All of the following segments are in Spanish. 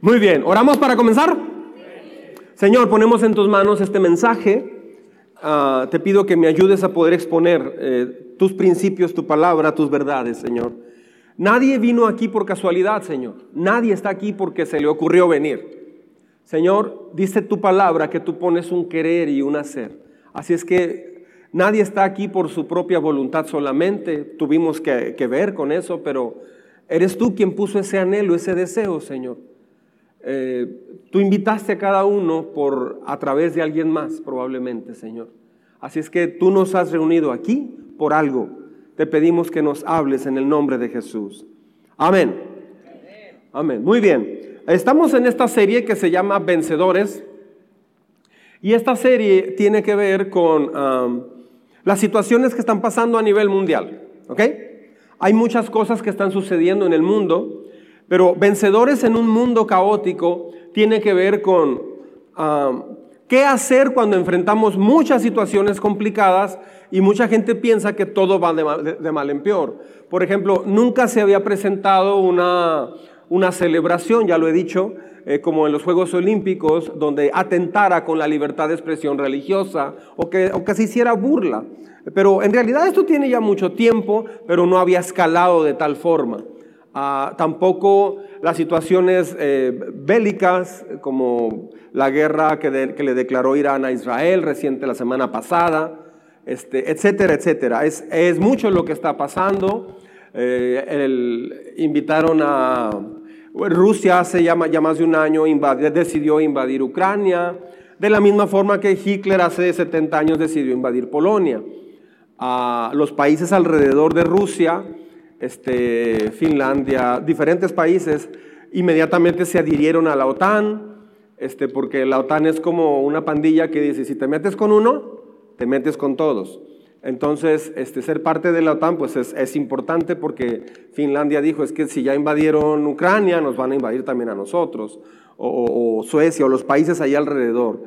Muy bien, ¿oramos para comenzar? Señor, ponemos en tus manos este mensaje. Te pido que me ayudes a poder exponer tus principios, tu palabra, tus verdades, Señor. Nadie vino aquí por casualidad, Señor. Nadie está aquí porque se le ocurrió venir. Señor, dice tu palabra que tú pones un querer y un hacer. Así es que nadie está aquí por su propia voluntad solamente. Tuvimos que ver con eso, pero eres tú quien puso ese anhelo, ese deseo, Señor. Tú invitaste a cada uno a través de alguien más, probablemente, Señor. Así es que tú nos has reunido aquí por algo. Te pedimos que nos hables en el nombre de Jesús. Amén. Amén. Muy bien. Estamos en esta serie que se llama Vencedores. Y esta serie tiene que ver con las situaciones que están pasando a nivel mundial. ¿Ok? Hay muchas cosas que están sucediendo en el mundo. Pero vencedores en un mundo caótico tiene que ver con qué hacer cuando enfrentamos muchas situaciones complicadas y mucha gente piensa que todo va de mal en peor. Por ejemplo, nunca se había presentado una celebración, ya lo he dicho, como en los Juegos Olímpicos, donde atentara con la libertad de expresión religiosa o que se hiciera burla. Pero en realidad esto tiene ya mucho tiempo, pero no había escalado de tal forma. Tampoco las situaciones bélicas como la guerra que le declaró Irán a Israel reciente la semana pasada, etcétera, etcétera. Es mucho lo que está pasando. Invitaron a Rusia hace ya más de un año, decidió invadir Ucrania, de la misma forma que Hitler hace 70 años decidió invadir Polonia. Los países alrededor de Rusia, Finlandia, diferentes países inmediatamente se adhirieron a la OTAN, porque la OTAN es como una pandilla que dice, si te metes con uno, te metes con todos. Entonces, ser parte de la OTAN pues es importante porque Finlandia dijo, es que si ya invadieron Ucrania, nos van a invadir también a nosotros, o Suecia, o los países ahí alrededor.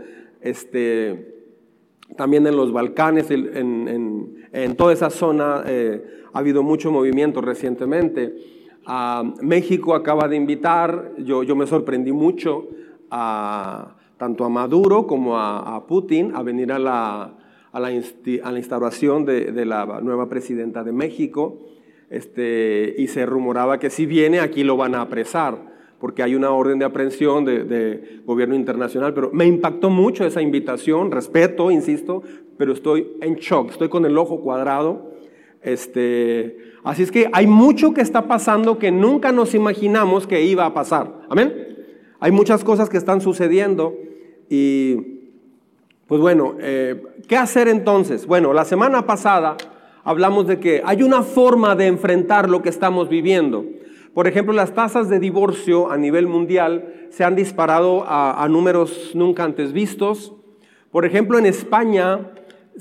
También en los Balcanes, en toda esa zona ha habido mucho movimiento recientemente. México acaba de invitar, yo me sorprendí mucho, tanto a Maduro como a Putin a venir a la instauración de la nueva presidenta de México, y se rumoraba que si viene aquí lo van a apresar, porque hay una orden de aprehensión de gobierno internacional, pero me impactó mucho esa invitación, respeto, insisto, pero estoy en shock, estoy con el ojo cuadrado. Así es que hay mucho que está pasando que nunca nos imaginamos que iba a pasar, ¿amén? Hay muchas cosas que están sucediendo y pues bueno, ¿qué hacer entonces? Bueno, la semana pasada hablamos de que hay una forma de enfrentar lo que estamos viviendo. Por ejemplo, las tasas de divorcio a nivel mundial se han disparado a números nunca antes vistos. Por ejemplo, en España,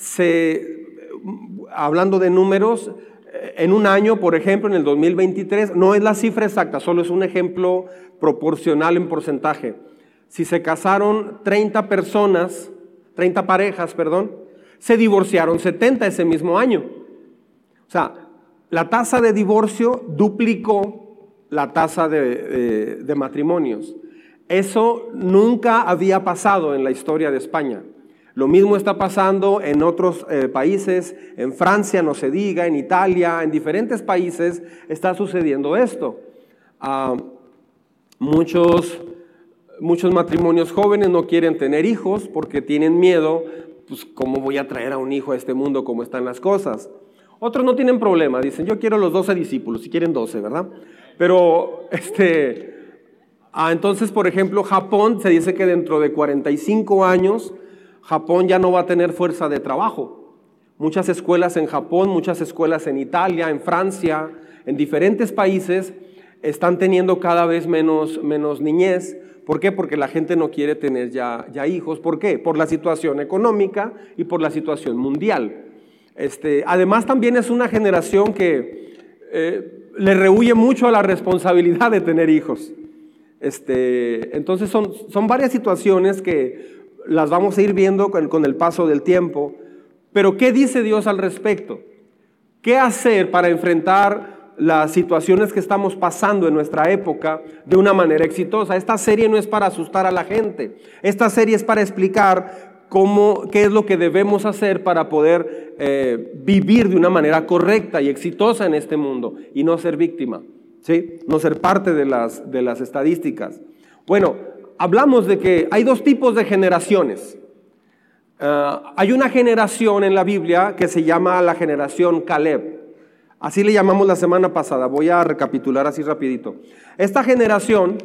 hablando de números, en un año, por ejemplo, en el 2023, no es la cifra exacta, solo es un ejemplo proporcional en porcentaje. Si se casaron 30 parejas, se divorciaron 70 ese mismo año. O sea, la tasa de divorcio duplicó la tasa de matrimonios. Eso nunca había pasado en la historia de España. Lo mismo está pasando en otros países, en Francia no se diga, en Italia, en diferentes países está sucediendo esto. Muchos matrimonios jóvenes no quieren tener hijos porque tienen miedo, pues ¿cómo voy a traer a un hijo a este mundo como están las cosas? Otros no tienen problema, dicen yo quiero los 12 discípulos, si quieren 12, ¿verdad? Pero entonces, por ejemplo, Japón, se dice que dentro de 45 años, Japón ya no va a tener fuerza de trabajo. Muchas escuelas en Japón, muchas escuelas en Italia, en Francia, en diferentes países, están teniendo cada vez menos niñez. ¿Por qué? Porque la gente no quiere tener ya hijos. ¿Por qué? Por la situación económica y por la situación mundial. Además, también es una generación que le rehúye mucho a la responsabilidad de tener hijos. Entonces son varias situaciones que las vamos a ir viendo con el paso del tiempo. Pero ¿qué dice Dios al respecto? ¿Qué hacer para enfrentar las situaciones que estamos pasando en nuestra época de una manera exitosa. Esta serie no es para asustar a la gente. Esta serie es para explicar qué es lo que debemos hacer para poder vivir de una manera correcta y exitosa en este mundo y no ser víctima, ¿sí? No ser parte de las estadísticas. Bueno, hablamos de que hay dos tipos de generaciones. Hay una generación en la Biblia que se llama la generación Caleb. Así le llamamos la semana pasada. Voy a recapitular así rapidito. Esta generación,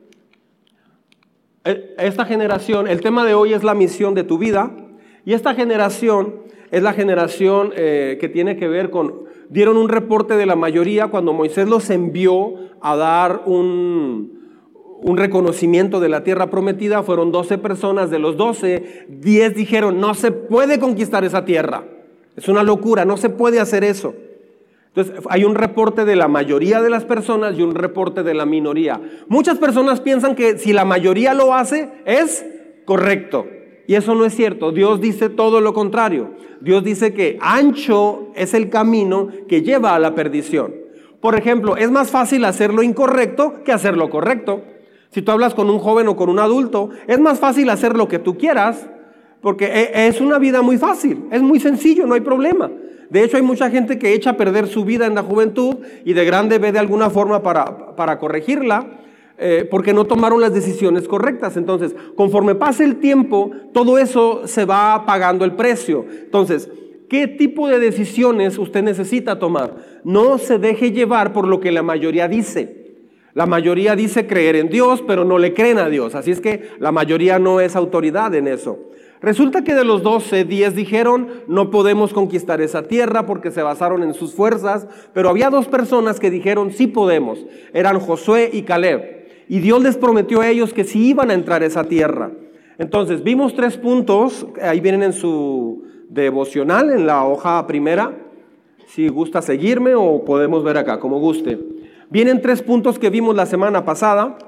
el tema de hoy es la misión de tu vida. Y esta generación es la generación que tiene que ver con, dieron un reporte de la mayoría cuando Moisés los envió a dar un reconocimiento de la tierra prometida. Fueron 12 personas, de los 12, 10 dijeron, no se puede conquistar esa tierra. Es una locura, no se puede hacer eso. Entonces hay un reporte de la mayoría de las personas y un reporte de la minoría. Muchas personas piensan que si la mayoría lo hace es correcto. Y eso no es cierto. Dios dice todo lo contrario. Dios dice que ancho es el camino que lleva a la perdición. Por ejemplo, es más fácil hacer lo incorrecto que hacer lo correcto. Si tú hablas con un joven o con un adulto, es más fácil hacer lo que tú quieras, porque es una vida muy fácil, es muy sencillo, no hay problema. De hecho, hay mucha gente que echa a perder su vida en la juventud y de grande ve de alguna forma para corregirla, porque no tomaron las decisiones correctas. Entonces, conforme pase el tiempo, todo eso se va pagando el precio. Entonces, ¿qué tipo de decisiones usted necesita tomar? No se deje llevar por lo que la mayoría dice. La mayoría dice creer en Dios, pero no le creen a Dios. Así es que la mayoría no es autoridad en eso. Resulta que de los 12, 10 dijeron, no podemos conquistar esa tierra porque se basaron en sus fuerzas, pero había 2 personas que dijeron, sí podemos. Eran Josué y Caleb. Y Dios les prometió a ellos que sí iban a entrar a esa tierra. Entonces, vimos 3 puntos, ahí vienen en su devocional, en la hoja primera. Si gusta seguirme o podemos ver acá, como guste. Vienen 3 puntos que vimos la semana pasada,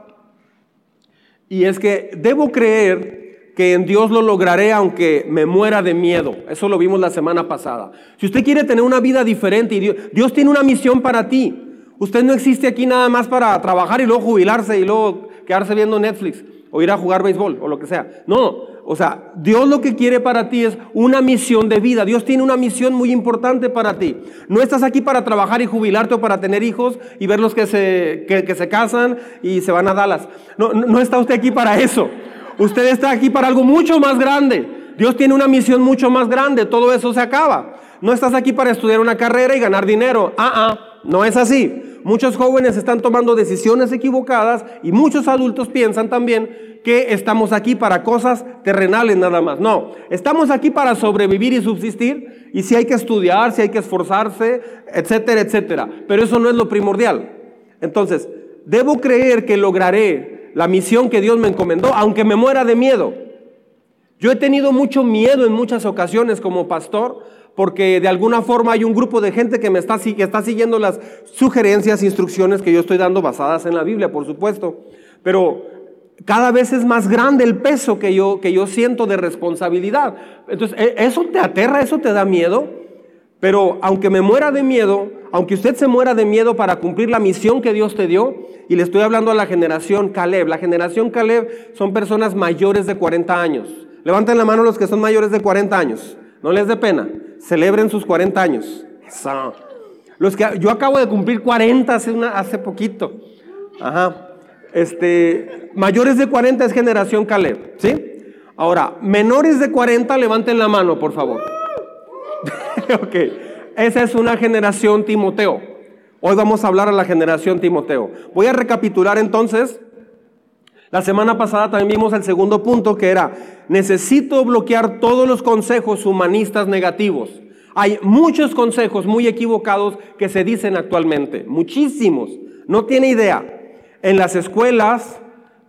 y es que debo creer que en Dios lo lograré aunque me muera de miedo. Eso lo vimos la semana pasada. Si usted quiere tener una vida diferente y Dios tiene una misión para ti, usted no existe aquí nada más para trabajar y luego jubilarse y luego quedarse viendo Netflix o ir a jugar béisbol o lo que sea. No, o sea, Dios lo que quiere para ti es una misión de vida. Dios tiene una misión muy importante para ti. No estás aquí para trabajar y jubilarte o para tener hijos y verlos que se casan y se van a Dallas. No está usted aquí para eso. Usted está aquí para algo mucho más grande. Dios tiene una misión mucho más grande. Todo eso se acaba. No estás aquí para estudiar una carrera y ganar dinero. No es así. Muchos jóvenes están tomando decisiones equivocadas y muchos adultos piensan también que estamos aquí para cosas terrenales nada más. No, estamos aquí para sobrevivir y subsistir, y si hay que estudiar, si hay que esforzarse, etcétera, etcétera. Pero eso no es lo primordial. Entonces, debo creer que lograré la misión que Dios me encomendó, aunque me muera de miedo. Yo he tenido mucho miedo en muchas ocasiones como pastor, porque de alguna forma hay un grupo de gente que está siguiendo las sugerencias, instrucciones que yo estoy dando basadas en la Biblia, por supuesto. Pero cada vez es más grande el peso que yo siento de responsabilidad. Entonces, ¿eso te aterra? ¿Eso te da miedo? Pero aunque me muera de miedo, aunque usted se muera de miedo para cumplir la misión que Dios te dio, y le estoy hablando a la generación Caleb. La generación Caleb son personas mayores de 40 años. Levanten la mano los que son mayores de 40 años. No les dé pena. Celebren sus 40 años. Eso. Yo acabo de cumplir 40 hace poquito. Ajá. Mayores de 40 es generación Caleb, ¿sí? Ahora, menores de 40, levanten la mano, por favor. Ok. Esa es una generación Timoteo. Hoy vamos a hablar a la generación Timoteo. Voy a recapitular entonces. La semana pasada también vimos el segundo punto, que era: necesito bloquear todos los consejos humanistas negativos. Hay muchos consejos muy equivocados que se dicen actualmente, muchísimos, no tiene idea. En las escuelas,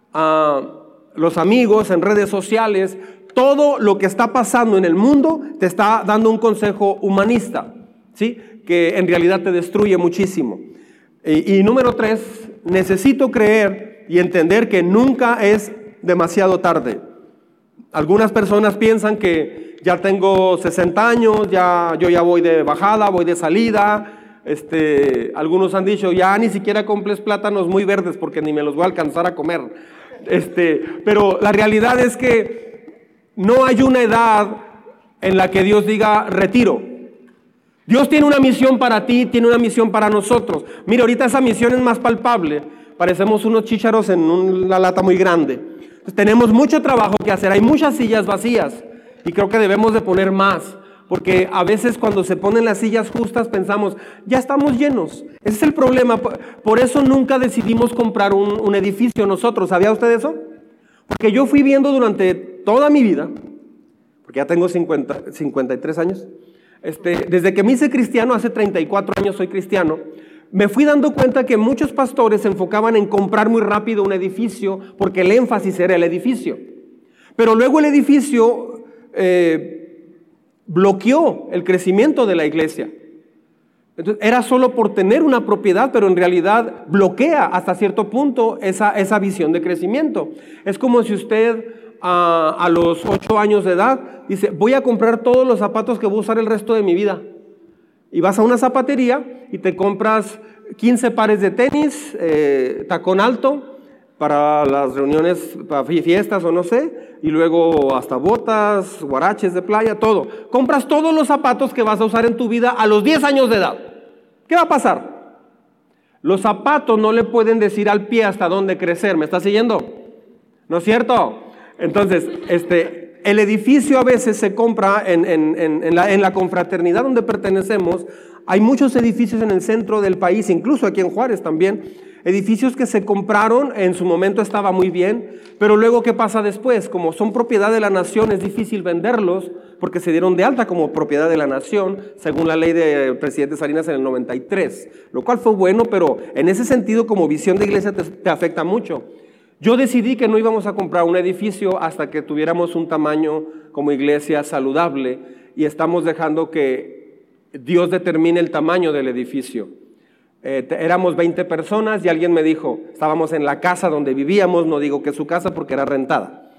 los amigos, en redes sociales, todo lo que está pasando en el mundo te está dando un consejo humanista, ¿sí? Que en realidad te destruye muchísimo. Y número 3, necesito creer y entender que nunca es demasiado tarde. Algunas personas piensan que ya tengo 60 años, yo ya voy de bajada, voy de salida, Algunos han dicho, ya ni siquiera compres plátanos muy verdes porque ni me los voy a alcanzar a comer. Pero la realidad es que no hay una edad en la que Dios diga retiro. Dios tiene una misión para ti, tiene una misión para nosotros. Mira, ahorita esa misión es más palpable. Parecemos unos chícharos en una lata muy grande. Entonces, tenemos mucho trabajo que hacer, hay muchas sillas vacías y creo que debemos de poner más. Porque a veces cuando se ponen las sillas justas pensamos, ya estamos llenos. Ese es el problema. Por eso nunca decidimos comprar un edificio nosotros. ¿Sabía usted eso? Porque yo fui viendo durante toda mi vida, porque ya tengo 53 años, desde que me hice cristiano, hace 34 años soy cristiano, me fui dando cuenta que muchos pastores se enfocaban en comprar muy rápido un edificio porque el énfasis era el edificio. Pero luego el edificio bloqueó el crecimiento de la iglesia. Entonces, era solo por tener una propiedad, pero en realidad bloquea hasta cierto punto esa visión de crecimiento. Es como si usted a los 8 años de edad dice, voy a comprar todos los zapatos que voy a usar el resto de mi vida. Y vas a una zapatería y te compras 15 pares de tenis, tacón alto, para las reuniones, para fiestas o no sé, y luego hasta botas, guaraches de playa, todo. Compras todos los zapatos que vas a usar en tu vida a los 10 años de edad. ¿Qué va a pasar? Los zapatos no le pueden decir al pie hasta dónde crecer. ¿Me está siguiendo? ¿No es cierto? Entonces, el edificio a veces se compra en la confraternidad donde pertenecemos. Hay muchos edificios en el centro del país, incluso aquí en Juárez también. Edificios que se compraron, en su momento estaba muy bien, pero luego ¿qué pasa después? Como son propiedad de la nación, es difícil venderlos porque se dieron de alta como propiedad de la nación, según la ley del presidente Salinas en el 93, lo cual fue bueno, pero en ese sentido como visión de iglesia te afecta mucho. Yo decidí que no íbamos a comprar un edificio hasta que tuviéramos un tamaño como iglesia saludable y estamos dejando que Dios determine el tamaño del edificio. Éramos 20 personas y alguien me dijo, estábamos en la casa donde vivíamos, no digo que es su casa porque era rentada.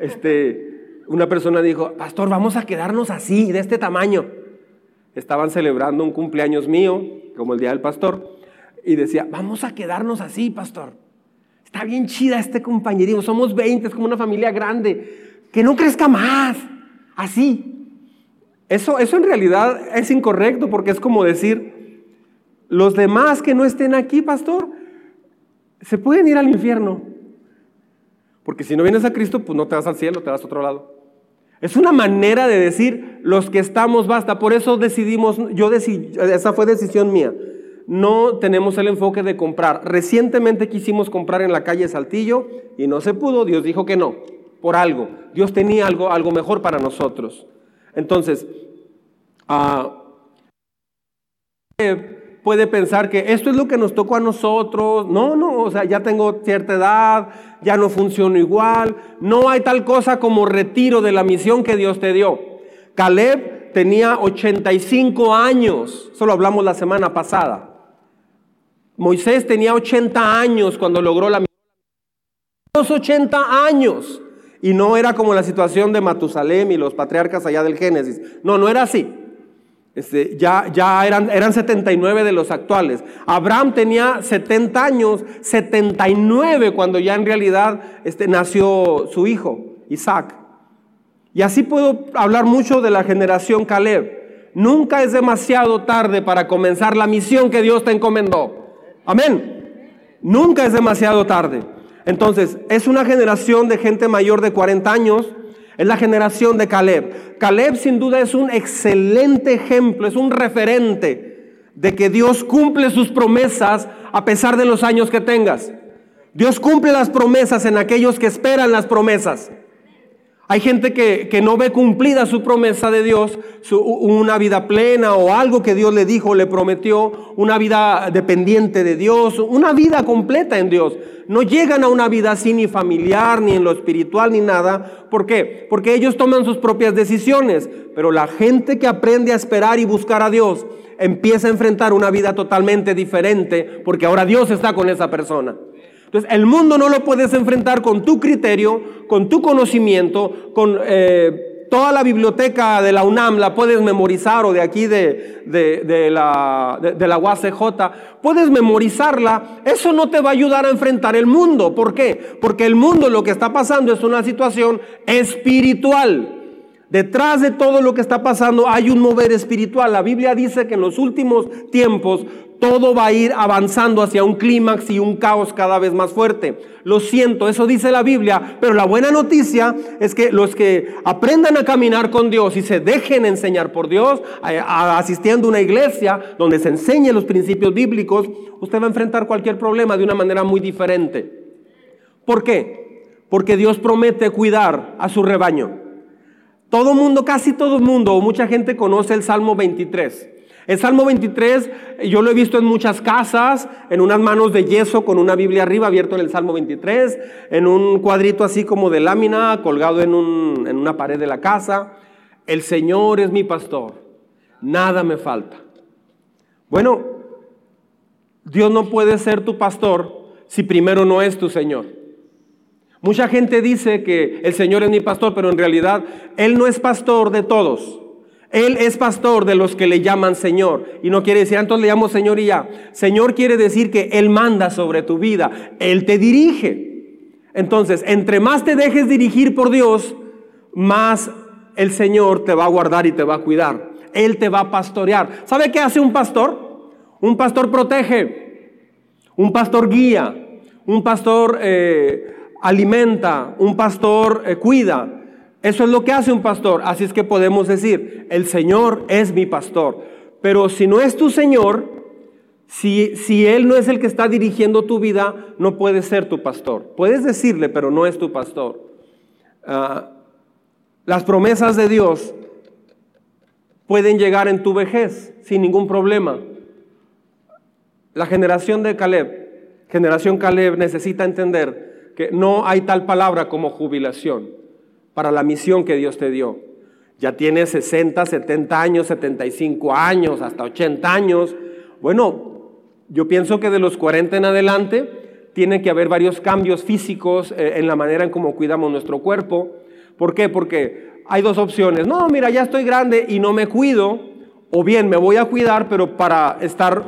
Una persona dijo, pastor, vamos a quedarnos así, de este tamaño. Estaban celebrando un cumpleaños mío, como el día del pastor, y decía, vamos a quedarnos así, pastor. Está bien chida este compañerismo, somos 20, es como una familia grande, que no crezca más, así. Eso en realidad es incorrecto porque es como decir, los demás que no estén aquí, pastor, se pueden ir al infierno. Porque si no vienes a Cristo, pues no te vas al cielo, te vas a otro lado. Es una manera de decir, los que estamos basta. Por eso decidimos, esa fue decisión mía. No tenemos el enfoque de comprar. Recientemente quisimos comprar en la calle Saltillo y no se pudo. Dios dijo que no, por algo. Dios tenía algo mejor para nosotros. Entonces, puede pensar que esto es lo que nos tocó a nosotros. No, o sea, ya tengo cierta edad, ya no funciono igual. No hay tal cosa como retiro de la misión que Dios te dio. Caleb tenía 85 años, eso lo hablamos la semana pasada. Moisés tenía 80 años cuando logró la misión. Los 80 años. Y no era como la situación de Matusalem y los patriarcas allá del Génesis. No era así. Ya eran 79 de los actuales. Abraham tenía 70 años, 79 cuando ya en realidad nació su hijo, Isaac. Y así puedo hablar mucho de la generación Caleb. Nunca es demasiado tarde para comenzar la misión que Dios te encomendó. Amén. Nunca es demasiado tarde. Entonces, es una generación de gente mayor de 40 años. Es la generación de Caleb. Caleb sin duda es un excelente ejemplo, es un referente de que Dios cumple sus promesas a pesar de los años que tengas. Dios cumple las promesas en aquellos que esperan las promesas. Hay gente que no ve cumplida su promesa de Dios, una vida plena o algo que Dios le dijo, le prometió, una vida dependiente de Dios, una vida completa en Dios. No llegan a una vida así ni familiar, ni en lo espiritual, ni nada. ¿Por qué? Porque ellos toman sus propias decisiones. Pero la gente que aprende a esperar y buscar a Dios empieza a enfrentar una vida totalmente diferente porque ahora Dios está con esa persona. Entonces, el mundo no lo puedes enfrentar con tu criterio, con tu conocimiento, con toda la biblioteca de la UNAM la puedes memorizar, o de aquí de la UACJ, puedes memorizarla. Eso no te va a ayudar a enfrentar el mundo. ¿Por qué? Porque el mundo, lo que está pasando es una situación espiritual. Detrás de todo lo que está pasando hay un mover espiritual. La Biblia dice que en los últimos tiempos todo va a ir avanzando hacia un clímax y un caos cada vez más fuerte. Lo siento, eso dice la Biblia, pero la buena noticia es que los que aprendan a caminar con Dios y se dejen enseñar por Dios, asistiendo a una iglesia donde se enseñe los principios bíblicos, usted va a enfrentar cualquier problema de una manera muy diferente. ¿Por qué? Porque Dios promete cuidar a su rebaño. Todo mundo, casi todo el mundo, o mucha gente conoce el Salmo 23. El Salmo 23 yo lo he visto en muchas casas, en unas manos de yeso con una Biblia arriba, abierto en el Salmo 23, en un cuadrito así como de lámina, colgado en una pared de la casa. El Señor es mi pastor, nada me falta. Bueno, Dios no puede ser tu pastor si primero no es tu Señor. Mucha gente dice que el Señor es mi pastor, pero en realidad Él no es pastor de todos. Él es pastor de los que le llaman Señor. Y no quiere decir, entonces le llamo Señor y ya. Señor quiere decir que Él manda sobre tu vida. Él te dirige. Entonces, entre más te dejes dirigir por Dios, más el Señor te va a guardar y te va a cuidar. Él te va a pastorear. ¿Sabe qué hace un pastor? Un pastor protege. Un pastor guía. Un pastor alimenta, un pastor cuida. Eso es lo que hace un pastor. Así es que podemos decir, el Señor es mi pastor. Pero si no es tu Señor, si Él no es el que está dirigiendo tu vida, no puede ser tu pastor. Puedes decirle, pero no es tu pastor. Las promesas de Dios pueden llegar en tu vejez sin ningún problema. La generación Caleb necesita entender que no hay tal palabra como jubilación para la misión que Dios te dio. Ya tienes 60, 70 años, 75 años, hasta 80 años. Bueno, yo pienso que de los 40 en adelante tiene que haber varios cambios físicos en la manera en cómo cuidamos nuestro cuerpo. ¿Por qué? Porque hay dos opciones. No, mira, ya estoy grande y no me cuido, o bien me voy a cuidar, pero para estar...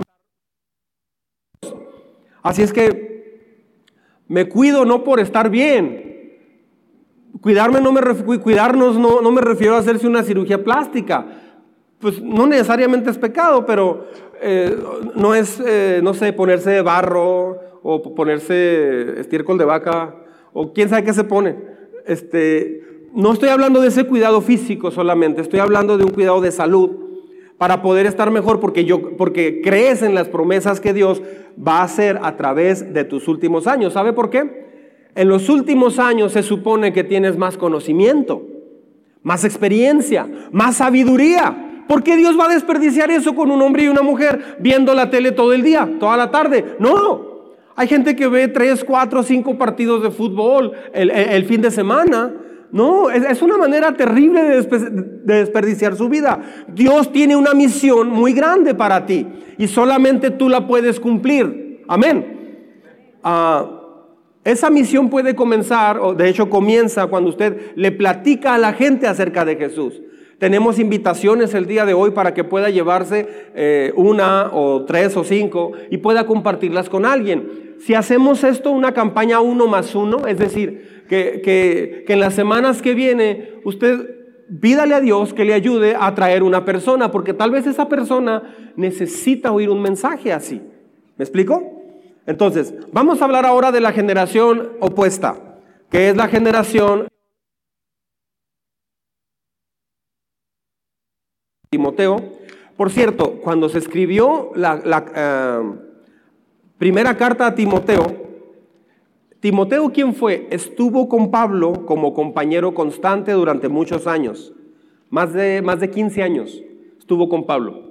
Así es que me cuido no por estar bien. Cuidarnos no me refiero a hacerse una cirugía plástica. Pues no necesariamente es pecado, pero no es, no sé, ponerse barro o ponerse estiércol de vaca o quién sabe qué se pone. No estoy hablando de ese cuidado físico solamente, estoy hablando de un cuidado de salud para poder estar mejor, porque crees en las promesas que Dios va a hacer a través de tus últimos años. ¿Sabe por qué? En los últimos años se supone que tienes más conocimiento, más experiencia, más sabiduría. ¿Por qué Dios va a desperdiciar eso con un hombre y una mujer viendo la tele todo el día, toda la tarde? No, hay gente que ve 3, 4, 5 partidos de fútbol el fin de semana. No, es una manera terrible de desperdiciar su vida. Dios tiene una misión muy grande para ti y solamente tú la puedes cumplir. Amén. Esa misión puede comenzar, o de hecho comienza cuando usted le platica a la gente acerca de Jesús. Tenemos invitaciones el día de hoy para que pueda llevarse 1 o 3 o 5 y pueda compartirlas con alguien. Si hacemos esto una campaña 1 más 1, es decir, que en las semanas que viene usted pídale a Dios que le ayude a traer una persona, porque tal vez esa persona necesita oír un mensaje así. ¿Me explico? Entonces, vamos a hablar ahora de la generación opuesta, que es la generación Timoteo. Por cierto, cuando se escribió la primera carta a Timoteo, ¿quién fue? Estuvo con Pablo como compañero constante durante muchos años. Más de 15 años estuvo con Pablo.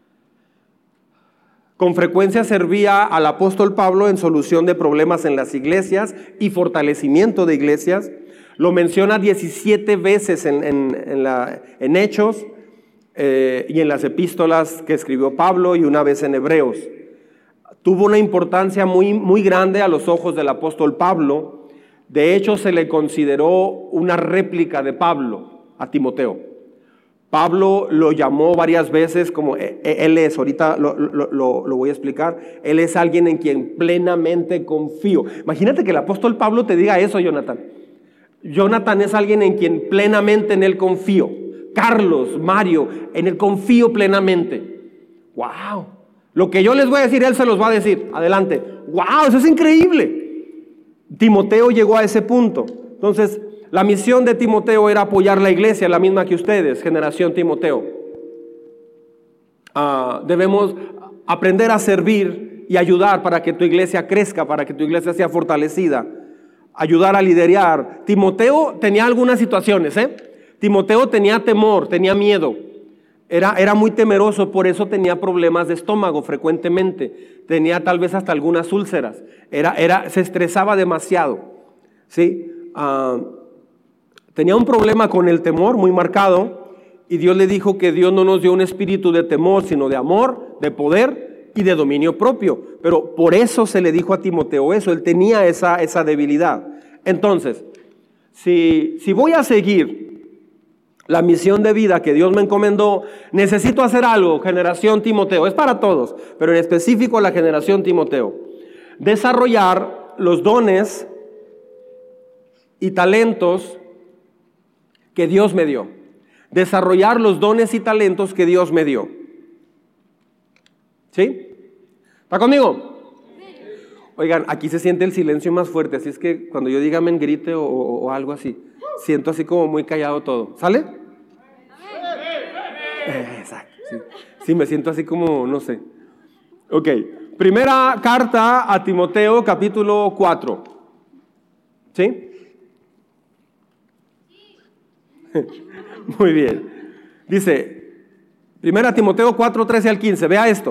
Con frecuencia servía al apóstol Pablo en solución de problemas en las iglesias y fortalecimiento de iglesias. Lo menciona 17 veces en Hechos y en las epístolas que escribió Pablo y una vez en Hebreos. Tuvo una importancia muy, muy grande a los ojos del apóstol Pablo. De hecho, se le consideró una réplica de Pablo. a Timoteo. Pablo lo llamó varias veces como él es, ahorita lo voy a explicar, él es alguien en quien plenamente confío. Imagínate que el apóstol Pablo te diga eso, Jonathan. Jonathan es alguien en quien plenamente en él confío. Carlos, Mario, en él confío plenamente. ¡Wow! Lo que yo les voy a decir, él se los va a decir. Adelante. ¡Wow! Eso es increíble. Timoteo llegó a ese punto. Entonces, la misión de Timoteo era apoyar la iglesia, la misma que ustedes, generación Timoteo. Debemos aprender a servir y ayudar para que tu iglesia crezca, para que tu iglesia sea fortalecida. Ayudar a liderar. Timoteo tenía algunas situaciones, Timoteo tenía temor, tenía miedo. Era muy temeroso, por eso tenía problemas de estómago frecuentemente. Tenía tal vez hasta algunas úlceras. Se estresaba demasiado. ¿Sí? Tenía un problema con el temor muy marcado, y Dios le dijo que Dios no nos dio un espíritu de temor, sino de amor, de poder y de dominio propio. Pero por eso se le dijo a Timoteo eso, él tenía esa debilidad. Entonces, si voy a seguir la misión de vida que Dios me encomendó, necesito hacer algo, generación Timoteo, es para todos, pero en específico la generación Timoteo. Desarrollar los dones y talentos que Dios me dio. Desarrollar los dones y talentos que Dios me dio. ¿Sí? ¿Está conmigo? Oigan, aquí se siente el silencio más fuerte, así es que cuando yo diga amén, grite o algo así. Siento así como muy callado todo. ¿Sale? Exacto. Sí, me siento así como, no sé. Ok. Primera carta a Timoteo, capítulo 4. ¿Sí? Muy bien. Dice, 1 Timoteo 4, 13 al 15. Vea esto.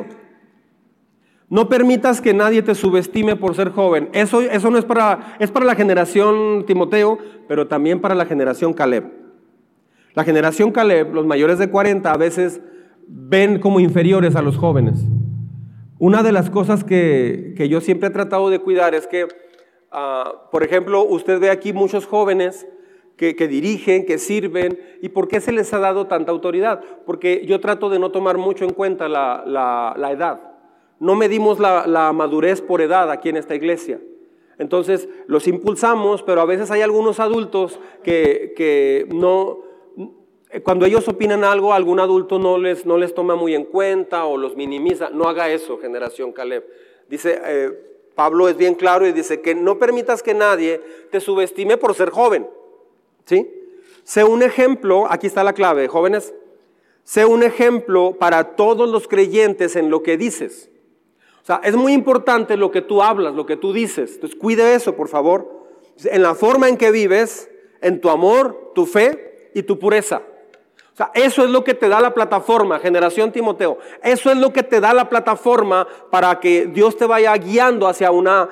No permitas que nadie te subestime por ser joven. Eso no es para la generación Timoteo, pero también para la generación Caleb. La generación Caleb, los mayores de 40, a veces ven como inferiores a los jóvenes. Una de las cosas que yo siempre he tratado de cuidar es que, por ejemplo, usted ve aquí muchos jóvenes que dirigen, que sirven. ¿Y por qué se les ha dado tanta autoridad? Porque yo trato de no tomar mucho en cuenta la edad. No medimos la madurez por edad aquí en esta iglesia. Entonces los impulsamos, pero a veces hay algunos adultos que no, cuando ellos opinan algo, algún adulto no les toma muy en cuenta o los minimiza. No haga eso, generación Caleb. Dice, Pablo es bien claro y dice que no permitas que nadie te subestime por ser joven. ¿Sí? Sé un ejemplo, aquí está la clave, jóvenes. Sé un ejemplo para todos los creyentes en lo que dices. O sea, es muy importante lo que tú hablas, lo que tú dices. Entonces, cuide eso, por favor. En la forma en que vives, en tu amor, tu fe y tu pureza. O sea, eso es lo que te da la plataforma, generación Timoteo. Eso es lo que te da la plataforma para que Dios te vaya guiando hacia una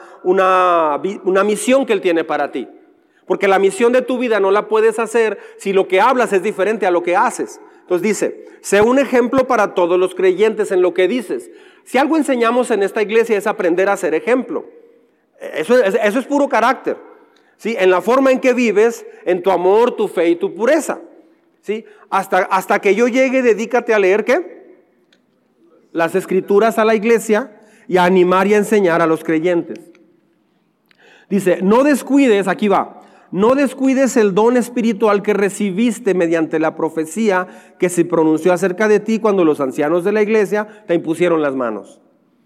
misión que Él tiene para ti. Porque la misión de tu vida no la puedes hacer si lo que hablas es diferente a lo que haces. Entonces dice, sé un ejemplo para todos los creyentes en lo que dices. Si algo enseñamos en esta iglesia es aprender a ser ejemplo. Eso es puro carácter. ¿Sí? En la forma en que vives, en tu amor, tu fe y tu pureza. ¿Sí? Hasta que yo llegue, dedícate a leer, ¿qué? Las escrituras a la iglesia y a animar y a enseñar a los creyentes. Dice, no descuides, aquí va. No descuides el don espiritual que recibiste mediante la profecía que se pronunció acerca de ti cuando los ancianos de la iglesia te impusieron las manos.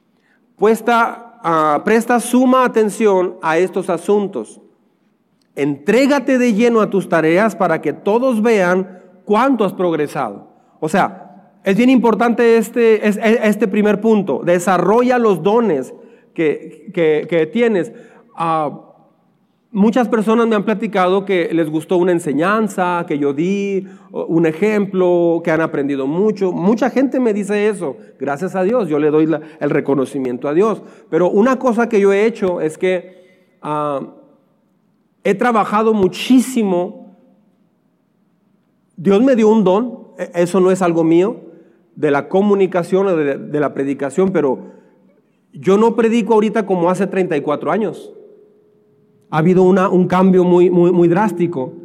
Presta suma atención a estos asuntos. Entrégate de lleno a tus tareas para que todos vean cuánto has progresado. O sea, es bien importante este primer punto. Desarrolla los dones que tienes. Muchas personas me han platicado que les gustó una enseñanza que yo di, un ejemplo, que han aprendido mucho. Mucha gente me dice eso, gracias a Dios, yo le doy el reconocimiento a Dios. Pero una cosa que yo he hecho es que he trabajado muchísimo. Dios me dio un don, eso no es algo mío, de la comunicación o de la predicación, pero yo no predico ahorita como hace 34 años. Ha habido un cambio muy drástico.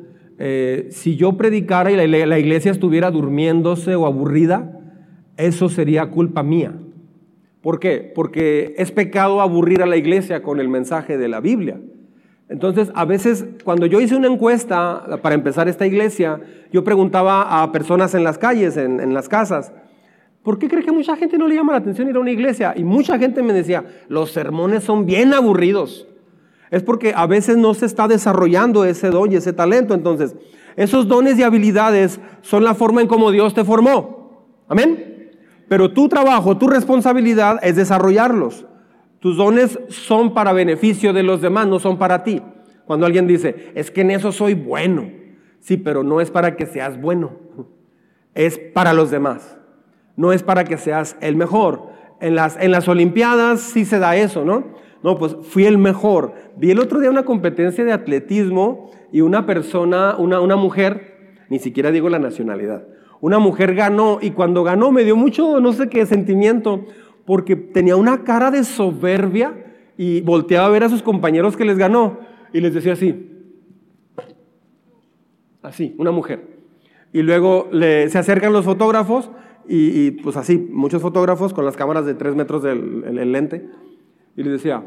si yo predicara y la iglesia estuviera durmiéndose o aburrida, eso sería culpa mía. ¿Por qué? Porque es pecado aburrir a la iglesia con el mensaje de la Biblia. Entonces, a veces, cuando yo hice una encuesta para empezar esta iglesia, yo preguntaba a personas en las calles, en las casas, ¿por qué cree que mucha gente no le llama la atención ir a una iglesia? Y mucha gente me decía, los sermones son bien aburridos. Es porque a veces no se está desarrollando ese don y ese talento. Entonces, esos dones y habilidades son la forma en cómo Dios te formó. Amén. Pero tu trabajo, tu responsabilidad es desarrollarlos. Tus dones son para beneficio de los demás, no son para ti. Cuando alguien dice, es que en eso soy bueno. Sí, pero no es para que seas bueno. Es para los demás. No es para que seas el mejor. En las Olimpiadas sí se da eso, ¿no? No, pues fui el mejor. Vi el otro día una competencia de atletismo y una persona, una mujer, ni siquiera digo la nacionalidad, una mujer ganó, y cuando ganó me dio mucho, no sé qué sentimiento, porque tenía una cara de soberbia y volteaba a ver a sus compañeros que les ganó y les decía así, una mujer. Y luego se acercan los fotógrafos y pues así, muchos fotógrafos con las cámaras de 3 metros del lente, y les decía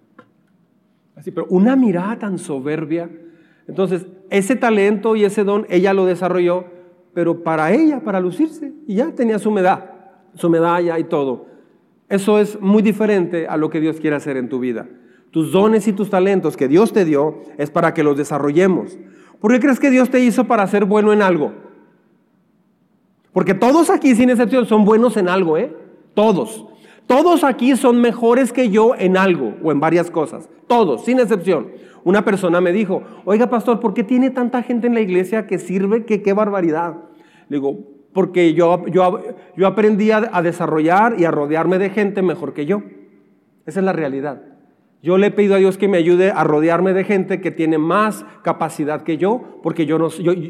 así, pero una mirada tan soberbia. Entonces, ese talento y ese don, ella lo desarrolló, pero para ella, para lucirse, y ya tenía su medalla y todo. Eso es muy diferente a lo que Dios quiere hacer en tu vida. Tus dones y tus talentos que Dios te dio es para que los desarrollemos. ¿Por qué crees que Dios te hizo para ser bueno en algo? Porque todos aquí, sin excepción, son buenos en algo, ¿eh? Todos. Todos aquí son mejores que yo en algo o en varias cosas. Todos, sin excepción. Una persona me dijo, oiga pastor, ¿por qué tiene tanta gente en la iglesia que sirve? ¡Qué barbaridad! Le digo, porque yo aprendí a desarrollar y a rodearme de gente mejor que yo. Esa es la realidad. Yo le he pedido a Dios que me ayude a rodearme de gente que tiene más capacidad que yo, porque yo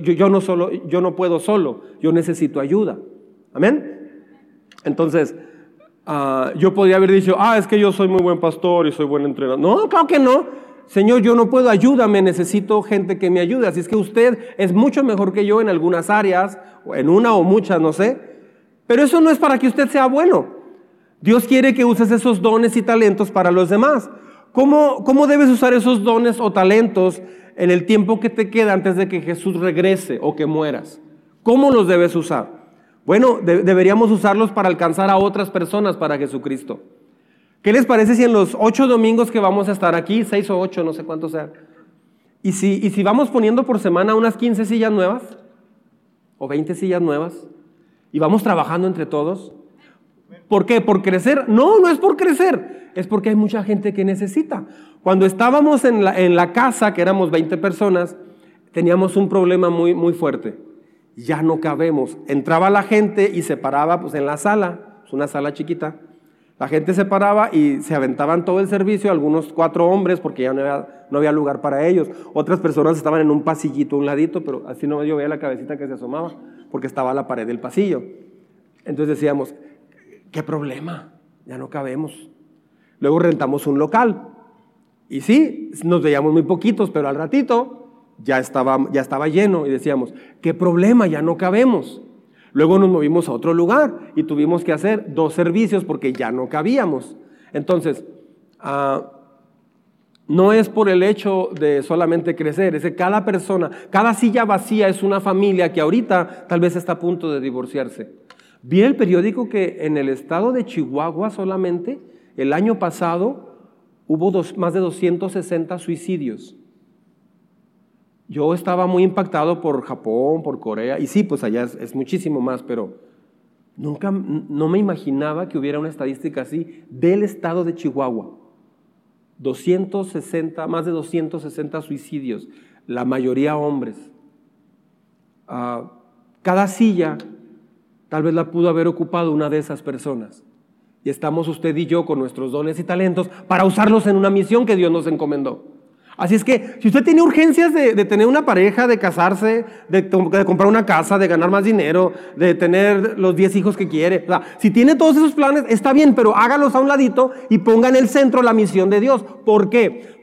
no puedo solo, yo necesito ayuda. ¿Amén? Entonces, yo podría haber dicho, es que yo soy muy buen pastor y soy buen entrenador. No, claro que no. Señor, yo no puedo, ayúdame, necesito gente que me ayude. Así es que usted es mucho mejor que yo en algunas áreas, o en una o muchas, no sé. Pero eso no es para que usted sea bueno. Dios quiere que uses esos dones y talentos para los demás. ¿Cómo debes usar esos dones o talentos en el tiempo que te queda antes de que Jesús regrese o que mueras? ¿Cómo los debes usar? Bueno, deberíamos usarlos para alcanzar a otras personas para Jesucristo. ¿Qué les parece si en los 8 domingos que vamos a estar aquí, 6 o 8, no sé cuántos sean, y si vamos poniendo por semana unas 15 sillas nuevas o 20 sillas nuevas y vamos trabajando entre todos? ¿Por qué? ¿Por crecer? No es por crecer, es porque hay mucha gente que necesita. Cuando estábamos en la casa, que éramos 20 personas, teníamos un problema muy, muy fuerte. Ya no cabemos. Entraba la gente y se paraba pues, en la sala, es una sala chiquita. La gente se paraba y se aventaban todo el servicio, algunos 4 hombres, porque ya no había lugar para ellos. Otras personas estaban en un pasillito a un ladito, pero así no yo veía la cabecita que se asomaba, porque estaba a la pared del pasillo. Entonces decíamos, ¿qué problema? Ya no cabemos. Luego rentamos un local. Y sí, nos veíamos muy poquitos, pero al ratito ya estaba lleno y decíamos, ¿qué problema? Ya no cabemos. Luego nos movimos a otro lugar y tuvimos que hacer 2 servicios porque ya no cabíamos. Entonces, no es por el hecho de solamente crecer, es que cada persona, cada silla vacía es una familia que ahorita tal vez está a punto de divorciarse. Vi el periódico que en el estado de Chihuahua solamente el año pasado hubo más de 260 suicidios. Yo estaba muy impactado por Japón, por Corea, y sí, pues allá es muchísimo más, pero no me imaginaba que hubiera una estadística así del estado de Chihuahua. Más de 260 suicidios, la mayoría hombres. Cada silla tal vez la pudo haber ocupado una de esas personas. Y estamos usted y yo con nuestros dones y talentos para usarlos en una misión que Dios nos encomendó. Así es que si usted tiene urgencias de tener una pareja, de casarse, de comprar una casa, de ganar más dinero, de tener los 10 hijos que quiere, o sea, si tiene todos esos planes, está bien, pero hágalos a un ladito y ponga en el centro la misión de Dios. ¿Por qué?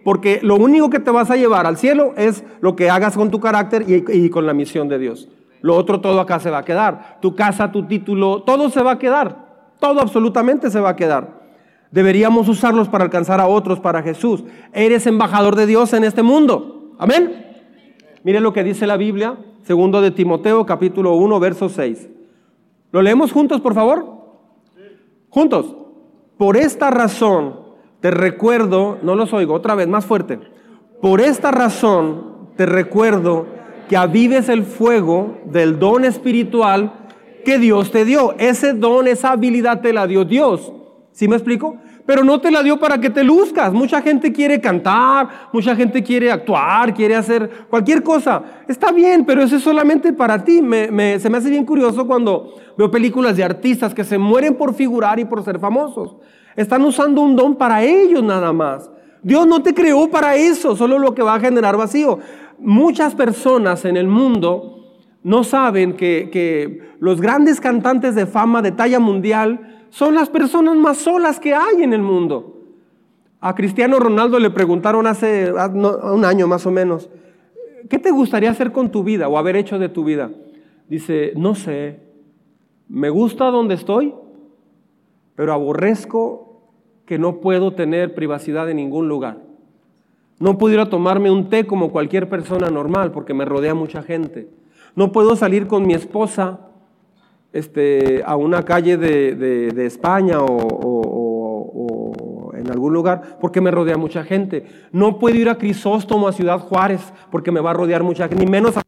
Porque lo único que te vas a llevar al cielo es lo que hagas con tu carácter y con la misión de Dios. Lo otro todo acá se va a quedar. Tu casa, tu título, todo se va a quedar. Todo absolutamente se va a quedar. Deberíamos usarlos para alcanzar a otros para Jesús. Eres embajador de Dios en este mundo. Amén. Mire lo que dice la Biblia, 2 de Timoteo, capítulo 1, verso 6. ¿Lo leemos juntos, por favor? Juntos. Por esta razón te recuerdo, no los oigo, otra vez, más fuerte. Por esta razón te recuerdo que avives el fuego del don espiritual que Dios te dio. Ese don, esa habilidad te la dio Dios. ¿Sí me explico? Pero no te la dio para que te luzcas. Mucha gente quiere cantar, mucha gente quiere actuar, quiere hacer cualquier cosa. Está bien, pero eso es solamente para ti. Se me hace bien curioso cuando veo películas de artistas que se mueren por figurar y por ser famosos. Están usando un don para ellos nada más. Dios no te creó para eso, solo lo que va a generar vacío. Muchas personas en el mundo no saben que los grandes cantantes de fama de talla mundial son las personas más solas que hay en el mundo. A Cristiano Ronaldo le preguntaron hace un año más o menos, ¿qué te gustaría hacer con tu vida o haber hecho de tu vida? Dice, no sé, me gusta donde estoy, pero aborrezco que no puedo tener privacidad en ningún lugar. No pudiera tomarme un té como cualquier persona normal porque me rodea mucha gente. No puedo salir con mi esposa a una calle de España o en algún lugar porque me rodea mucha gente. No puedo ir a Crisóstomo, a Ciudad Juárez, porque me va a rodear mucha gente, ni menos a...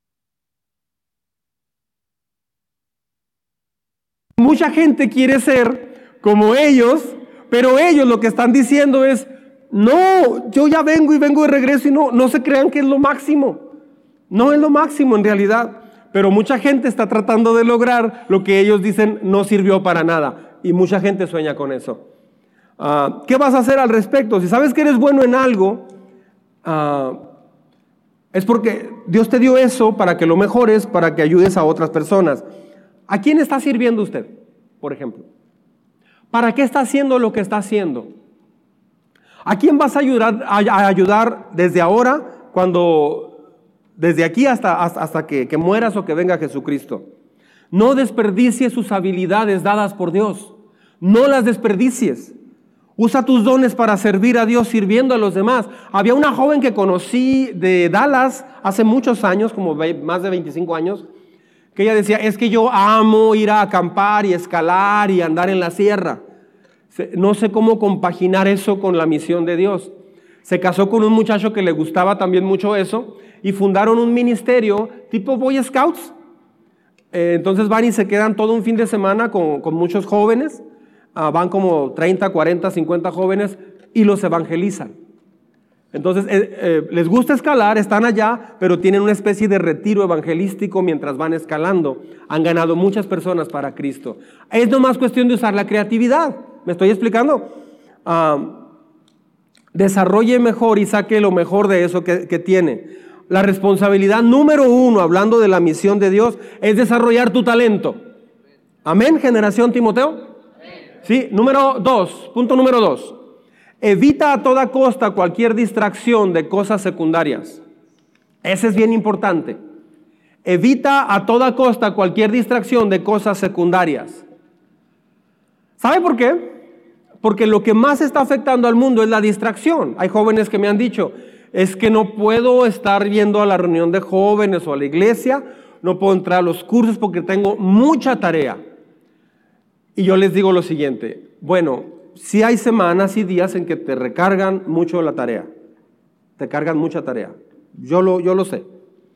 Mucha gente quiere ser como ellos, pero ellos lo que están diciendo es, no, yo ya vengo y vengo de regreso y no se crean que es lo máximo. No es lo máximo en realidad. Pero mucha gente está tratando de lograr lo que ellos dicen no sirvió para nada. Y mucha gente sueña con eso. ¿Qué vas a hacer al respecto? Si sabes que eres bueno en algo, es porque Dios te dio eso para que lo mejores, para que ayudes a otras personas. ¿A quién está sirviendo usted, por ejemplo? ¿Para qué está haciendo lo que está haciendo? ¿A quién vas a ayudar desde ahora, desde aquí hasta que mueras o que venga Jesucristo? No desperdicies sus habilidades dadas por Dios. No las desperdicies. Usa tus dones para servir a Dios sirviendo a los demás. Había una joven que conocí de Dallas hace muchos años, como más de 25 años, que ella decía, es que yo amo ir a acampar y escalar y andar en la sierra. No sé cómo compaginar eso con la misión de Dios. Se casó con un muchacho que le gustaba también mucho eso y fundaron un ministerio tipo Boy Scouts. Entonces van y se quedan todo un fin de semana con muchos jóvenes. Van como 30, 40, 50 jóvenes y los evangelizan. Entonces les gusta escalar, están allá, pero tienen una especie de retiro evangelístico mientras van escalando. Han ganado muchas personas para Cristo. Es nomás cuestión de usar la creatividad. ¿Me estoy explicando? Desarrolle mejor y saque lo mejor de eso que tiene. La responsabilidad número 1, hablando de la misión de Dios, es desarrollar tu talento. Amén, generación Timoteo. Sí, punto número 2. Evita a toda costa cualquier distracción de cosas secundarias. Ese es bien importante. Evita a toda costa cualquier distracción de cosas secundarias. ¿Sabe por qué? Porque lo que más está afectando al mundo es la distracción. Hay jóvenes que me han dicho, es que no puedo estar yendo a la reunión de jóvenes o a la iglesia, no puedo entrar a los cursos porque tengo mucha tarea. Y yo les digo lo siguiente, bueno, sí hay semanas y días en que te recargan mucho la tarea, te cargan mucha tarea, yo lo sé.